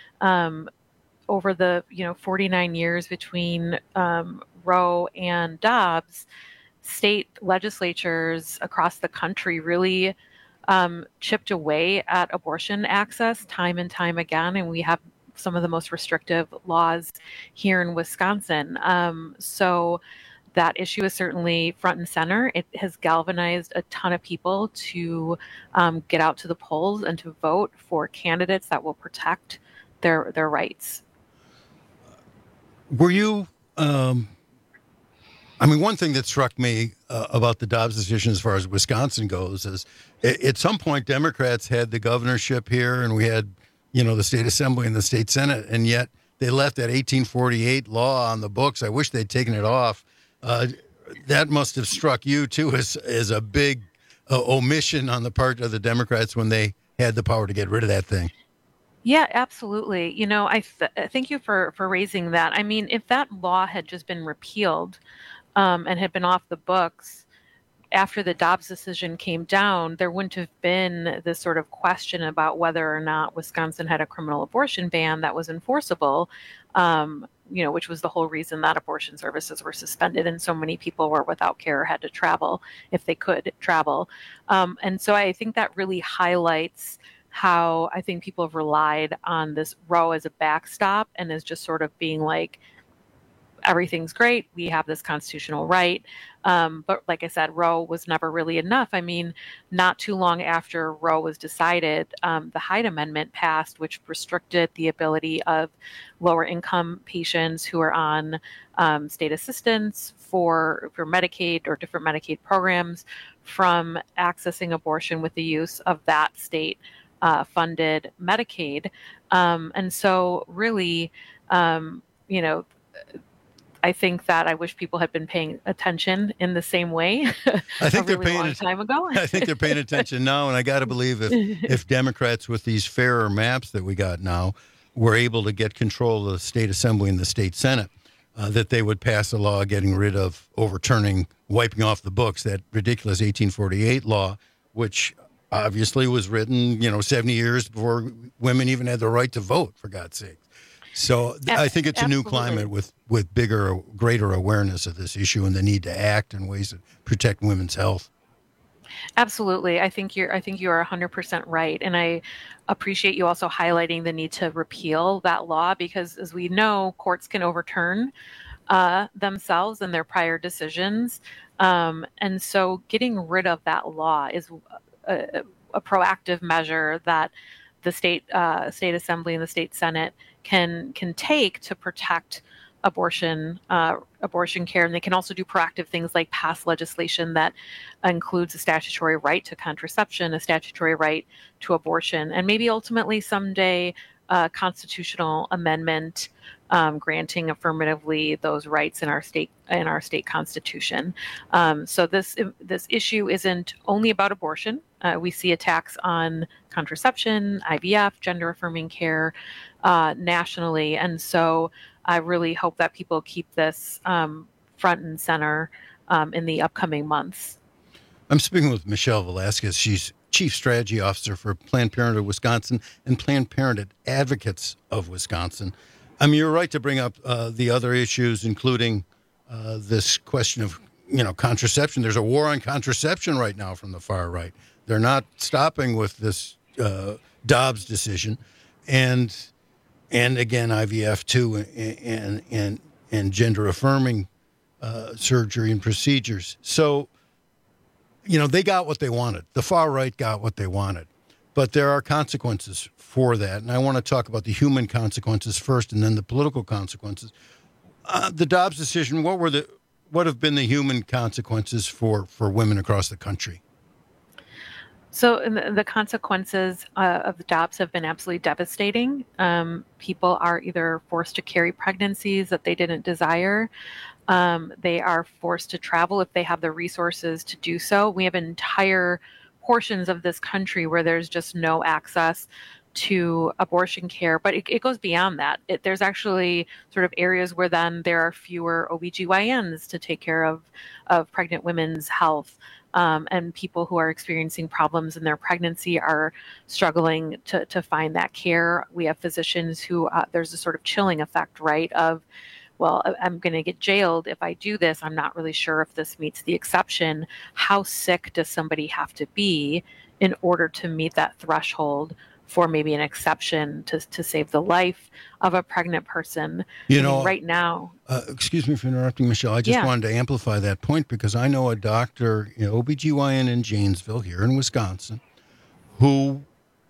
Um, over the, you know, forty-nine years between um, Roe and Dobbs, state legislatures across the country really Um, chipped away at abortion access time and time again, and we have some of the most restrictive laws here in Wisconsin. Um, so that issue is certainly front and center. It has galvanized a ton of people to um, get out to the polls and to vote for candidates that will protect their their rights. Were you? Um... I mean, one thing that struck me uh, about the Dobbs decision as far as Wisconsin goes is at, at some point Democrats had the governorship here and we had, you know, the state assembly and the state senate, and yet they left that eighteen forty-eight law on the books. I wish they'd taken it off. Uh, that must have struck you, too, as, as a big uh, omission on the part of the Democrats when they had the power to get rid of that thing. Yeah, absolutely. You know, I th- thank you for, for raising that. I mean, if that law had just been repealed, Um, and had been off the books after the Dobbs decision came down, there wouldn't have been this sort of question about whether or not Wisconsin had a criminal abortion ban that was enforceable, um, you know, which was the whole reason that abortion services were suspended and so many people were without care or had to travel if they could travel. Um, and so I think that really highlights how I think people have relied on this Roe as a backstop and as just sort of being like, everything's great. We have this constitutional right. Um, but like I said, Roe was never really enough. I mean, not too long after Roe was decided, um, the Hyde Amendment passed, which restricted the ability of lower income patients who are on um, state assistance for, for Medicaid or different Medicaid programs from accessing abortion with the use of that state uh, funded Medicaid. Um, and so really, um, you know, I think that I wish people had been paying attention in the same way I think a they're really paying long at- time ago. I think they're paying attention now, and I got to believe if if Democrats with these fairer maps that we got now were able to get control of the state assembly and the state senate, uh, that they would pass a law getting rid of, overturning, wiping off the books that ridiculous eighteen forty-eight law, which obviously was written, you know, seventy years before women even had the right to vote, for God's sake. So th- I think it's a new Absolutely. climate with, with bigger, greater awareness of this issue and the need to act in ways that protect women's health. Absolutely. I think you're I think you are one hundred percent right. And I appreciate you also highlighting the need to repeal that law because as we know, courts can overturn uh, themselves and their prior decisions. Um, and so getting rid of that law is a, a proactive measure that the state uh, state assembly and the state senate can can take to protect abortion uh, abortion care, and they can also do proactive things like pass legislation that includes a statutory right to contraception, a statutory right to abortion, and maybe ultimately someday a constitutional amendment um, granting affirmatively those rights in our state in our state constitution. Um, so this this issue isn't only about abortion. Uh, we see attacks on contraception, I V F, gender affirming care uh, nationally, and so I really hope that people keep this um, front and center um, in the upcoming months. I'm speaking with Michelle Velasquez. She's Chief Strategy Officer for Planned Parenthood Wisconsin and Planned Parenthood Advocates of Wisconsin. I mean, you're right to bring up uh, the other issues, including uh, this question of, you know, contraception. There's a war on contraception right now from the far right. They're not stopping with this uh, Dobbs decision, and and again I V F too, and and and gender affirming uh, surgery and procedures. So, you know, they got what they wanted. The far right got what they wanted. But there are consequences for that. And I want to talk about the human consequences first and then the political consequences. Uh, the Dobbs decision, what were the what have been the human consequences for, for women across the country? So the, the consequences uh, of the Dobbs have been absolutely devastating. Um, people are either forced to carry pregnancies that they didn't desire. Um, they are forced to travel if they have the resources to do so. We have entire portions of this country where there's just no access to abortion care, but it, it goes beyond that. It, there's actually sort of areas where then there are fewer O B G Y Ns to take care of, of pregnant women's health. Um, and people who are experiencing problems in their pregnancy are struggling to, to find that care. We have physicians who, uh, there's a sort of chilling effect, right, of, well, I'm going to get jailed if I do this. I'm not really sure if this meets the exception. How sick does somebody have to be in order to meet that threshold for maybe an exception to, to save the life of a pregnant person? You I mean, know, right now. Uh, excuse me for interrupting, Michelle. I just Yeah. wanted to amplify that point because I know a doctor, you know, O B G Y N in Janesville here in Wisconsin, who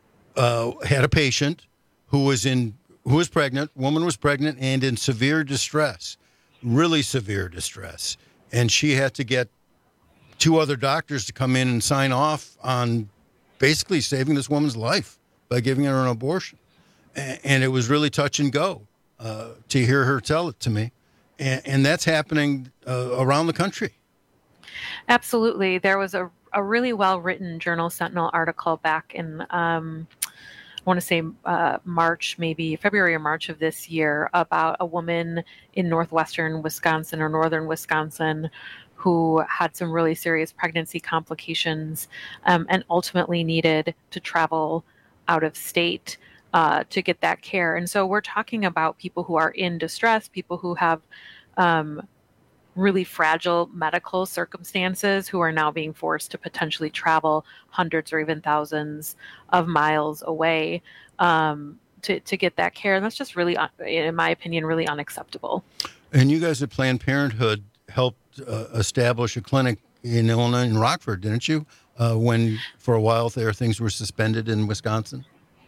uh, had a patient who was in who was pregnant, woman was pregnant and in severe distress, really severe distress. And she had to get two other doctors to come in and sign off on basically saving this woman's life by giving her an abortion. A- And it was really touch and go uh, to hear her tell it to me. And, and that's happening uh, around the country. Absolutely. There was a, a really well-written Journal Sentinel article back in, um, I want to say uh, March, maybe February or March of this year, about a woman in northwestern Wisconsin or northern Wisconsin who had some really serious pregnancy complications um, and ultimately needed to travel out of state uh, to get that care. And so we're talking about people who are in distress, people who have um, really fragile medical circumstances who are now being forced to potentially travel hundreds or even thousands of miles away um, to, to get that care. And that's just really, un- in my opinion, really unacceptable. And you guys at Planned Parenthood helped uh, establish a clinic in Illinois, in Rockford, didn't you? Uh, when for a while there things were suspended in Wisconsin?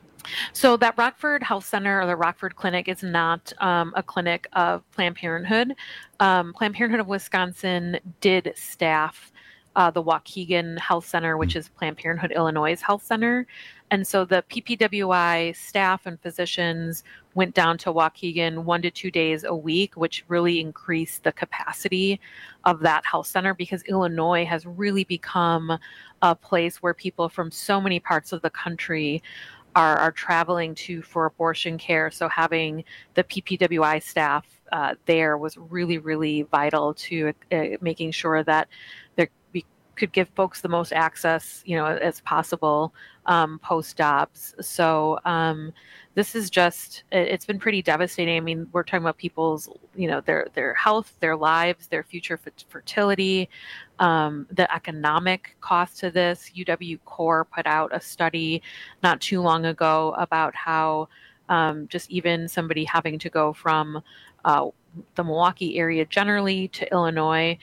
So that Rockford Health Center or the Rockford Clinic is not um, a clinic of Planned Parenthood. Um, Planned Parenthood of Wisconsin did staff uh, the Waukegan Health Center, which is Planned Parenthood Illinois' health center. And so the P P W I staff and physicians went down to Waukegan one to two days a week, which really increased the capacity of that health center, because Illinois has really become a place where people from so many parts of the country are, are traveling to for abortion care. So having the P P W I staff uh, there was really, really vital to uh, making sure that there we could give folks the most access, you know, as possible um, post-Dobbs. So um, this is just, it's been pretty devastating. I mean, we're talking about people's, you know, their their health, their lives, their future fertility, um, the economic cost to this. U W Core put out a study not too long ago about how um, just even somebody having to go from uh, the Milwaukee area generally to Illinois,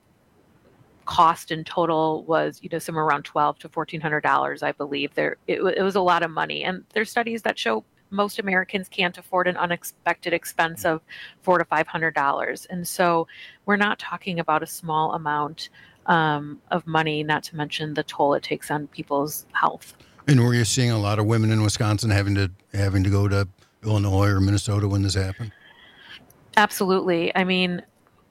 cost in total was, you know, somewhere around twelve to fourteen hundred dollars, I believe. There, it, it was a lot of money, and there's studies that show most Americans can't afford an unexpected expense of four to five hundred dollars, and so we're not talking about a small amount um, of money. Not to mention the toll it takes on people's health. And were you seeing a lot of women in Wisconsin having to having to go to Illinois or Minnesota when this happened? Absolutely. I mean,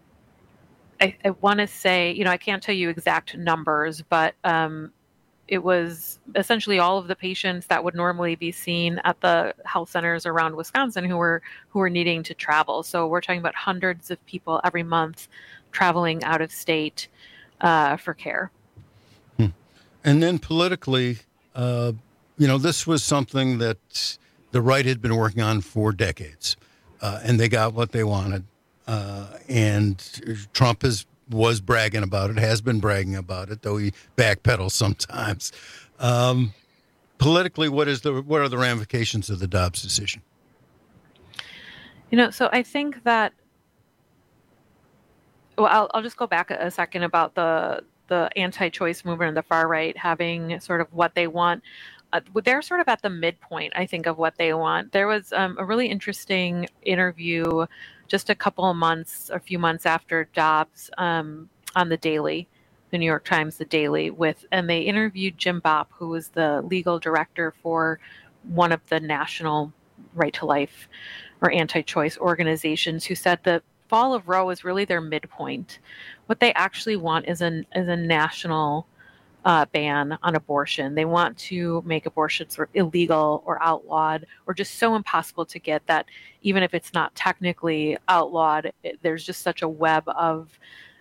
I, I want to say, you know, I can't tell you exact numbers, but um, it was essentially all of the patients that would normally be seen at the health centers around Wisconsin who were who were needing to travel. So we're talking about hundreds of people every month traveling out of state uh, for care. Hmm. And then politically, uh, you know, this was something that the right had been working on for decades, uh, and they got what they wanted. Uh, and Trump is, was bragging about it, has been bragging about it, though he backpedals sometimes. Um, politically, what is the what are the ramifications of the Dobbs decision? You know, so I think that, well, I'll, I'll just go back a second about the the anti-choice movement and the far right having sort of what they want. Uh, they're sort of at the midpoint, I think, of what they want. There was um, a really interesting interview just a couple of months, a few months after Dobbs um, on The Daily, the New York Times, The Daily, with, and they interviewed Jim Bopp, who was the legal director for one of the national right to life or anti-choice organizations, who said the fall of Roe is really their midpoint. What they actually want is a, is a national Uh, ban on abortion. They want to make abortions sort of illegal or outlawed or just so impossible to get that even if it's not technically outlawed, it, there's just such a web of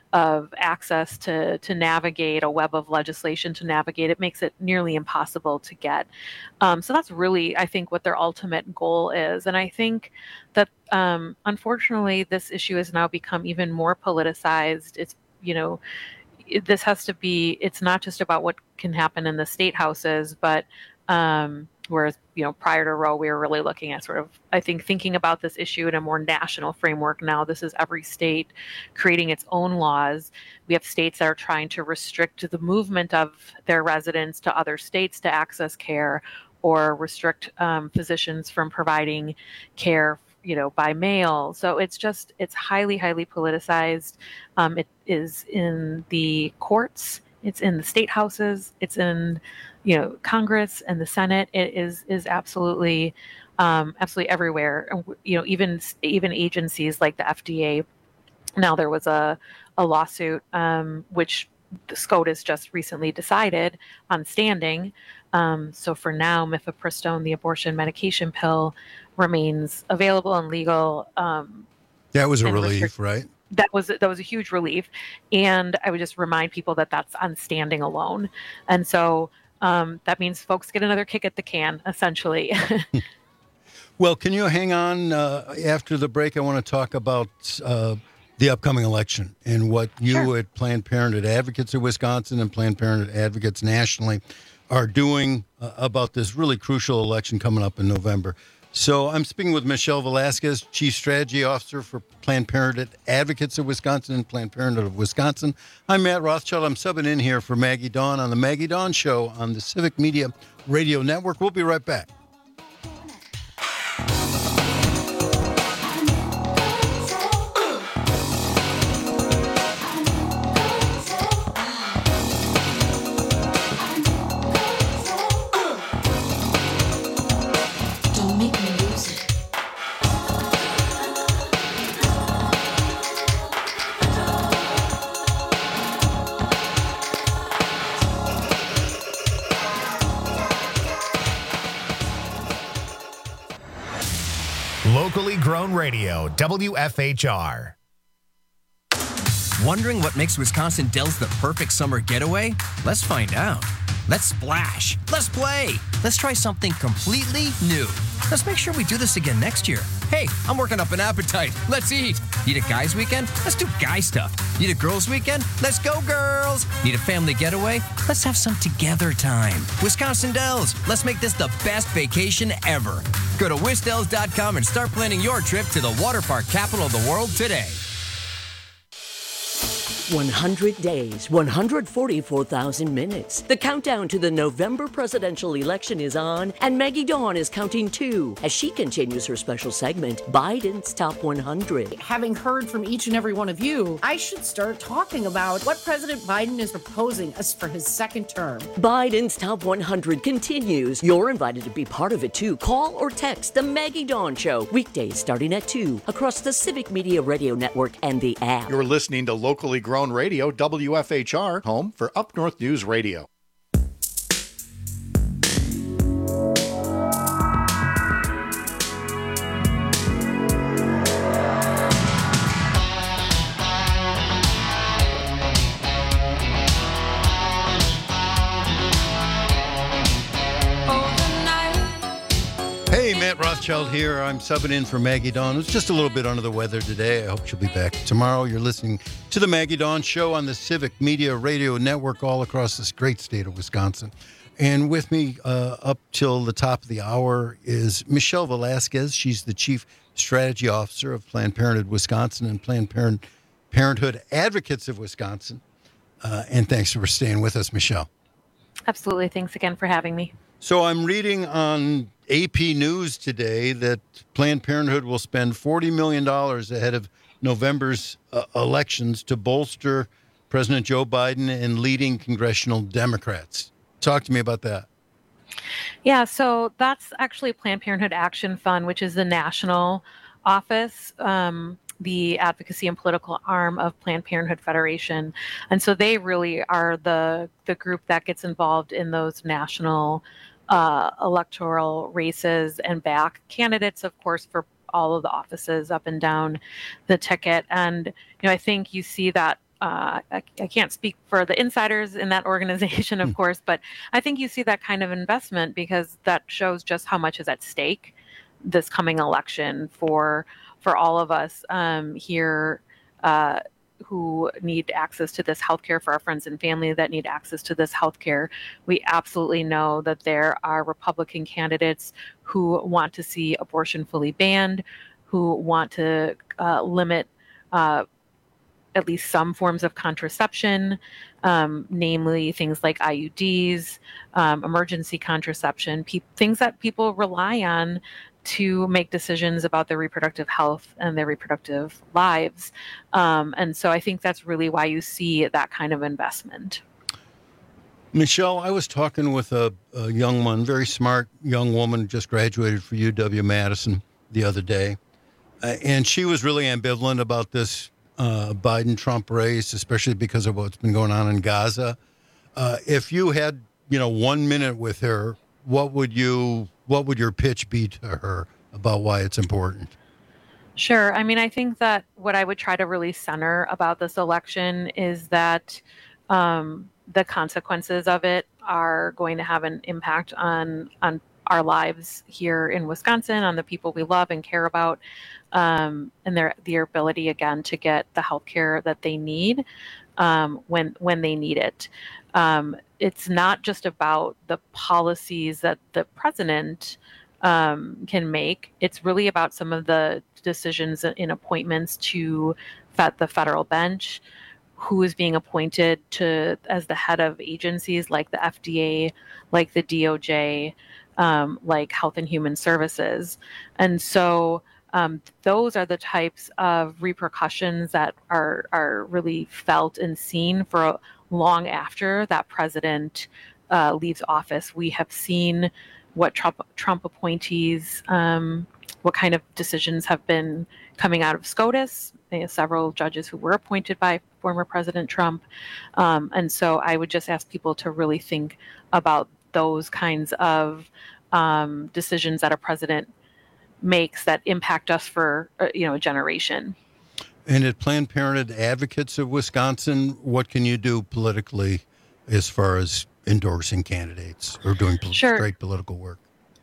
of access to to navigate, a web of legislation to navigate. It makes it nearly impossible to get. Um, so that's really, I think, what their ultimate goal is. And I think that um, unfortunately, this issue has now become even more politicized. It's, you know, this has to be, it's not just about what can happen in the state houses, but um, whereas, you know, prior to Roe, we were really looking at sort of, I think, thinking about this issue in a more national framework. Now, this is every state creating its own laws. We have states that are trying to restrict the movement of their residents to other states to access care, or restrict um, physicians from providing care, you know, by mail. So it's just, it's highly, highly politicized. Um, it is in the courts, it's in the state houses, it's in, you know, Congress and the Senate. It is, is absolutely, um, absolutely everywhere. You know, even, even agencies like the F D A. Now there was a, a lawsuit, um, which the SCOTUS just recently decided on standing. Um, so for now, mifepristone, the abortion medication pill, remains available and legal. Um, that was a relief, restrict- right? That was that was a huge relief, and I would just remind people that that's on standing alone, and so um, that means folks get another kick at the can, essentially. Well, can you hang on uh, after the break? I want to talk about uh, the upcoming election and what you sure. at Planned Parenthood Advocates of Wisconsin and Planned Parenthood Advocates nationally are doing uh, about this really crucial election coming up in November. So I'm speaking with Michelle Velasquez, Chief Strategy Officer for Planned Parenthood Advocates of Wisconsin and Planned Parenthood of Wisconsin. I'm Matt Rothschild. I'm subbing in here for Maggie Dawn on the Maggie Dawn Show on the Civic Media Radio Network. We'll be right back. locally grown radio, W F H R. Wondering what makes Wisconsin Dells the perfect summer getaway? Let's find out. Let's splash. Let's play. Let's try something completely new. Let's make sure we do this again next year. Hey, I'm working up an appetite. Let's eat. Need a guys' weekend? Let's do guy stuff. Need a girls' weekend? Let's go, girls. Need a family getaway? Let's have some together time. Wisconsin Dells. Let's make this the best vacation ever. Go to wisdells dot com and start planning your trip to the water park capital of the world today. one hundred days, one hundred forty-four thousand minutes. The countdown to the November presidential election is on, and Maggie Dawn is counting too as she continues her special segment, Biden's Top one hundred. Having heard from each and every one of you, I should start talking about what President Biden is proposing us for his second term. Biden's Top one hundred continues. You're invited to be part of it too. Call or text The Maggie Dawn Show, weekdays starting at two, across the Civic Media Radio Network and the app. You're listening to Locally Grown Radio, W F H R, home for Up North News Radio. Hey, Matt Rothschild here. I'm subbing in for Maggie Dawn, who's just a little bit under the weather today. I hope she'll be back tomorrow. You're listening to the Maggie Dawn Show on the Civic Media Radio Network all across this great state of Wisconsin. And with me uh, up till the top of the hour is Michelle Velasquez. She's the Chief Strategy Officer of Planned Parenthood Wisconsin and Planned Parent- Parenthood Advocates of Wisconsin. Uh, and thanks for staying with us, Michelle. Absolutely. Thanks again for having me. So I'm reading on A P News today that Planned Parenthood will spend forty million dollars ahead of November's uh, elections to bolster President Joe Biden and leading congressional Democrats. Talk to me about that. Yeah, so that's actually Planned Parenthood Action Fund, which is the national office, um, the advocacy and political arm of Planned Parenthood Federation. And so they really are the the group that gets involved in those national uh, electoral races and back candidates, of course, for all of the offices up and down the ticket. And, you know, I think you see that Uh, I, I can't speak for the insiders in that organization, of course, but I think you see that kind of investment because that shows just how much is at stake this coming election for for all of us um, here uh, who need access to this healthcare, for our friends and family that need access to this healthcare. We absolutely know that there are Republican candidates who want to see abortion fully banned, who want to uh, limit uh, at least some forms of contraception, um, namely things like I U Ds, um, emergency contraception, pe- things that people rely on to make decisions about their reproductive health and their reproductive lives. Um, and so I think that's really why you see that kind of investment. Michelle, I was talking with a, a young one, very smart young woman, just graduated from U W-Madison the other day. Uh, and she was really ambivalent about this Uh, Biden-Trump race, especially because of what's been going on in Gaza. Uh, if you had, you know, one minute with her, what would you, what would your pitch be to her about why it's important? Sure. I mean, I think that what I would try to really center about this election is that um, the consequences of it are going to have an impact on on our lives here in Wisconsin, on the people we love and care about, um, and their their ability again to get the health care that they need um, when when they need it. Um, it's not just about the policies that the president um, can make. It's really about some of the decisions in appointments to fet the federal bench, who is being appointed to as the head of agencies like the F D A, like the D O J, um, like Health and Human Services. And so um, those are the types of repercussions that are, are really felt and seen for long after that president uh, leaves office. We have seen what Trump, Trump appointees, um, what kind of decisions have been coming out of SCOTUS, you know, several judges who were appointed by former President Trump. Um, and so I would just ask people to really think about those kinds of um, decisions that a president makes that impact us for uh, you know a generation. And at Planned Parenthood Advocates of Wisconsin, what can you do politically as far as endorsing candidates or doing pol- Sure. straight political work?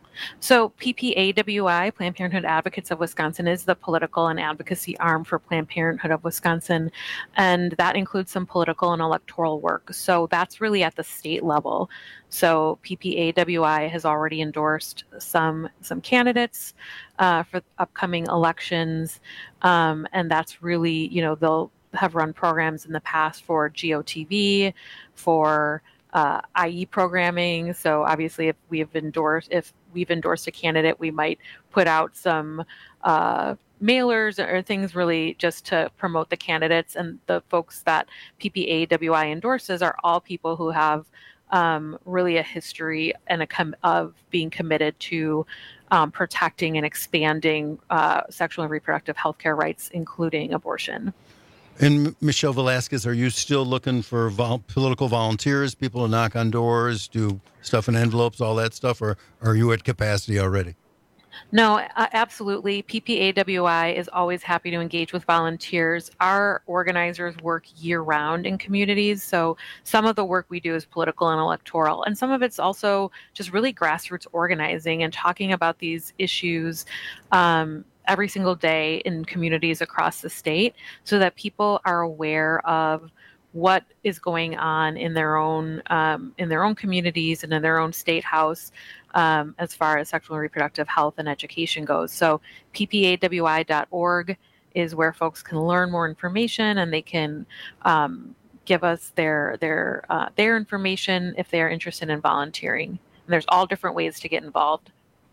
So P P A W I, Planned Parenthood Advocates of Wisconsin, is the political and advocacy arm for Planned Parenthood of Wisconsin, and that includes some political and electoral work. So that's really at the state level. So P P A W I has already endorsed some some candidates uh, for upcoming elections, um, and that's really, you know, they'll have run programs in the past for G O T V, for uh, I E programming. So obviously, if we have endorsed, if we've endorsed a candidate, we might put out some uh, mailers or things really just to promote the candidates. And the folks that P P A W I endorses are all people who have um, really a history and a com- of being committed to um, protecting and expanding uh, sexual and reproductive health care rights, including abortion. And Michelle Velasquez, are you still looking for vol- political volunteers, people to knock on doors, do stuff in envelopes, all that stuff, or are you at capacity already? No, uh, absolutely. P P A W I is always happy to engage with volunteers. Our organizers work year-round in communities, so some of the work we do is political and electoral, and some of it's also just really grassroots organizing and talking about these issues um, every single day in communities across the state so that people are aware of what is going on in their own um, in their own communities and in their own state house um, as far as sexual and reproductive health and education goes. So P P A W I dot org is where folks can learn more information, and they can um, give us their their uh, their information if they are interested in volunteering. And there's all different ways to get involved.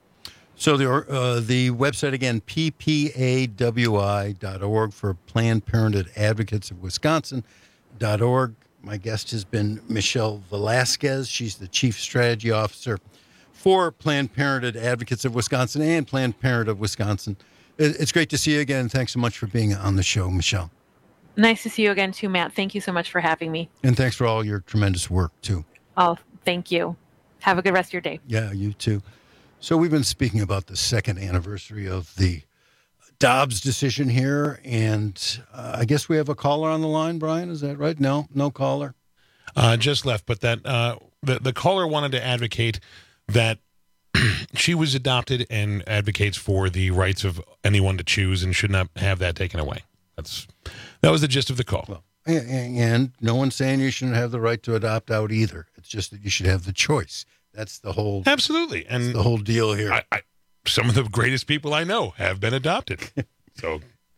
So the uh, the website again, P P A W I dot org for Planned Parenthood Advocates of Wisconsin dot org. My guest has been Michelle Velasquez. She's the Chief Strategy Officer for Planned Parenthood Advocates of Wisconsin and Planned Parenthood of Wisconsin. It's great to see you again. Thanks so much for being on the show, Michelle. Nice to see you again, too, Matt. Thank you so much for having me. And thanks for all your tremendous work, too. Oh, thank you. Have a good rest of your day. Yeah, you too. So we've been speaking about the second anniversary of the Dobbs decision here, and uh, I guess we have a caller on the line, Brian. Is that right? No, no caller. Uh, just left, but that uh, the the caller wanted to advocate that she was adopted and advocates for the rights of anyone to choose and should not have that taken away. That's that was the gist of the call. Well, and, and no one's saying you shouldn't have the right to adopt out either. It's just that you should have the choice. That's the whole absolutely and the whole deal here. I, I, some of the greatest people I know have been adopted. So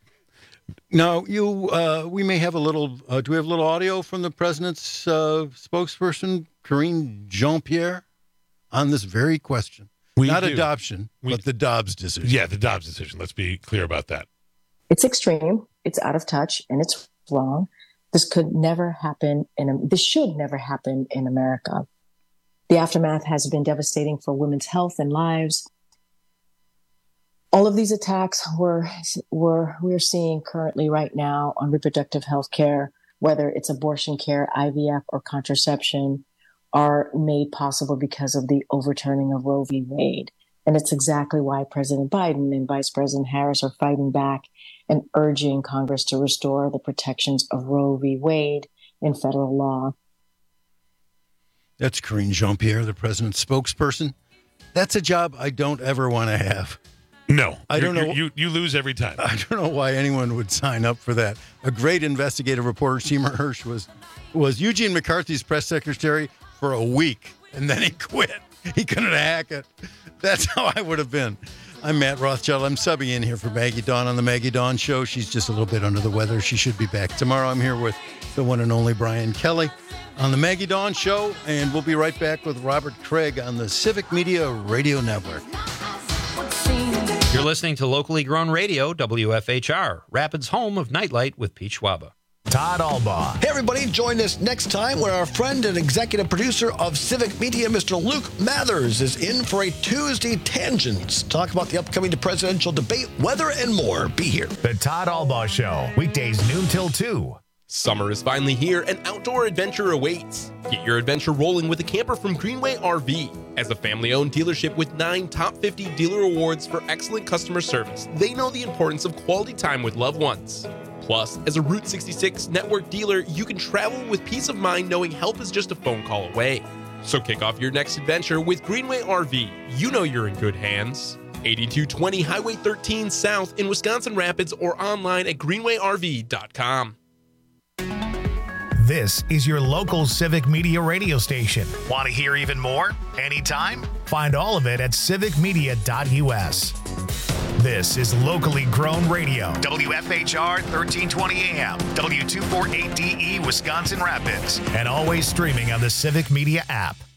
now you, uh, we may have a little. Uh, do we have a little audio from the president's uh, spokesperson, Karine Jean-Pierre, on this very question? We Not do. adoption, we, but the Dobbs decision. Yeah, the Dobbs decision. Let's be clear about that. It's extreme. It's out of touch, and it's wrong. This could never happen in. This should never happen in America. The aftermath has been devastating for women's health and lives. All of these attacks we're, we're, we're seeing currently right now on reproductive health care, whether it's abortion care, I V F, or contraception, are made possible because of the overturning of Roe v. Wade. And it's exactly why President Biden and Vice President Harris are fighting back and urging Congress to restore the protections of Roe v. Wade in federal law. That's Karine Jean-Pierre, the president's spokesperson. That's a job I don't ever want to have. No, I don't know. You you lose every time. I don't know why anyone would sign up for that. A great investigative reporter, Seymour Hersh, was was Eugene McCarthy's press secretary for a week, and then he quit. He couldn't hack it. That's how I would have been. I'm Matt Rothschild. I'm subbing in here for Maggie Dawn on the Maggie Dawn Show. She's just a little bit under the weather. She should be back tomorrow. I'm here with the one and only Brian Kelly on the Maggie Dawn Show, and we'll be right back with Robert Craig on the Civic Media Radio Network. You're listening to locally grown radio, W F H R, Rapids' home of Nightlight with Pete Schwaba. Todd Albaugh. Hey, everybody, join us next time when our friend and executive producer of Civic Media, Mister Luke Mathers, is in for a Tuesday Tangents. Talk about the upcoming presidential debate, weather, and more. Be here. The Todd Albaugh Show, weekdays noon till two. Summer is finally here and outdoor adventure awaits. Get your adventure rolling with a camper from Greenway R V. As a family-owned dealership with nine top fifty dealer awards for excellent customer service, they know the importance of quality time with loved ones. Plus, as a Route sixty-six network dealer, you can travel with peace of mind knowing help is just a phone call away. So kick off your next adventure with Greenway R V. You know you're in good hands. eighty-two twenty Highway thirteen South in Wisconsin Rapids or online at greenway r v dot com. This is your local Civic Media radio station. Want to hear even more? Anytime? Find all of it at civic media dot u s. This is locally grown radio. W F H R thirteen twenty A M, W two forty-eight D E Wisconsin Rapids, and always streaming on the Civic Media app.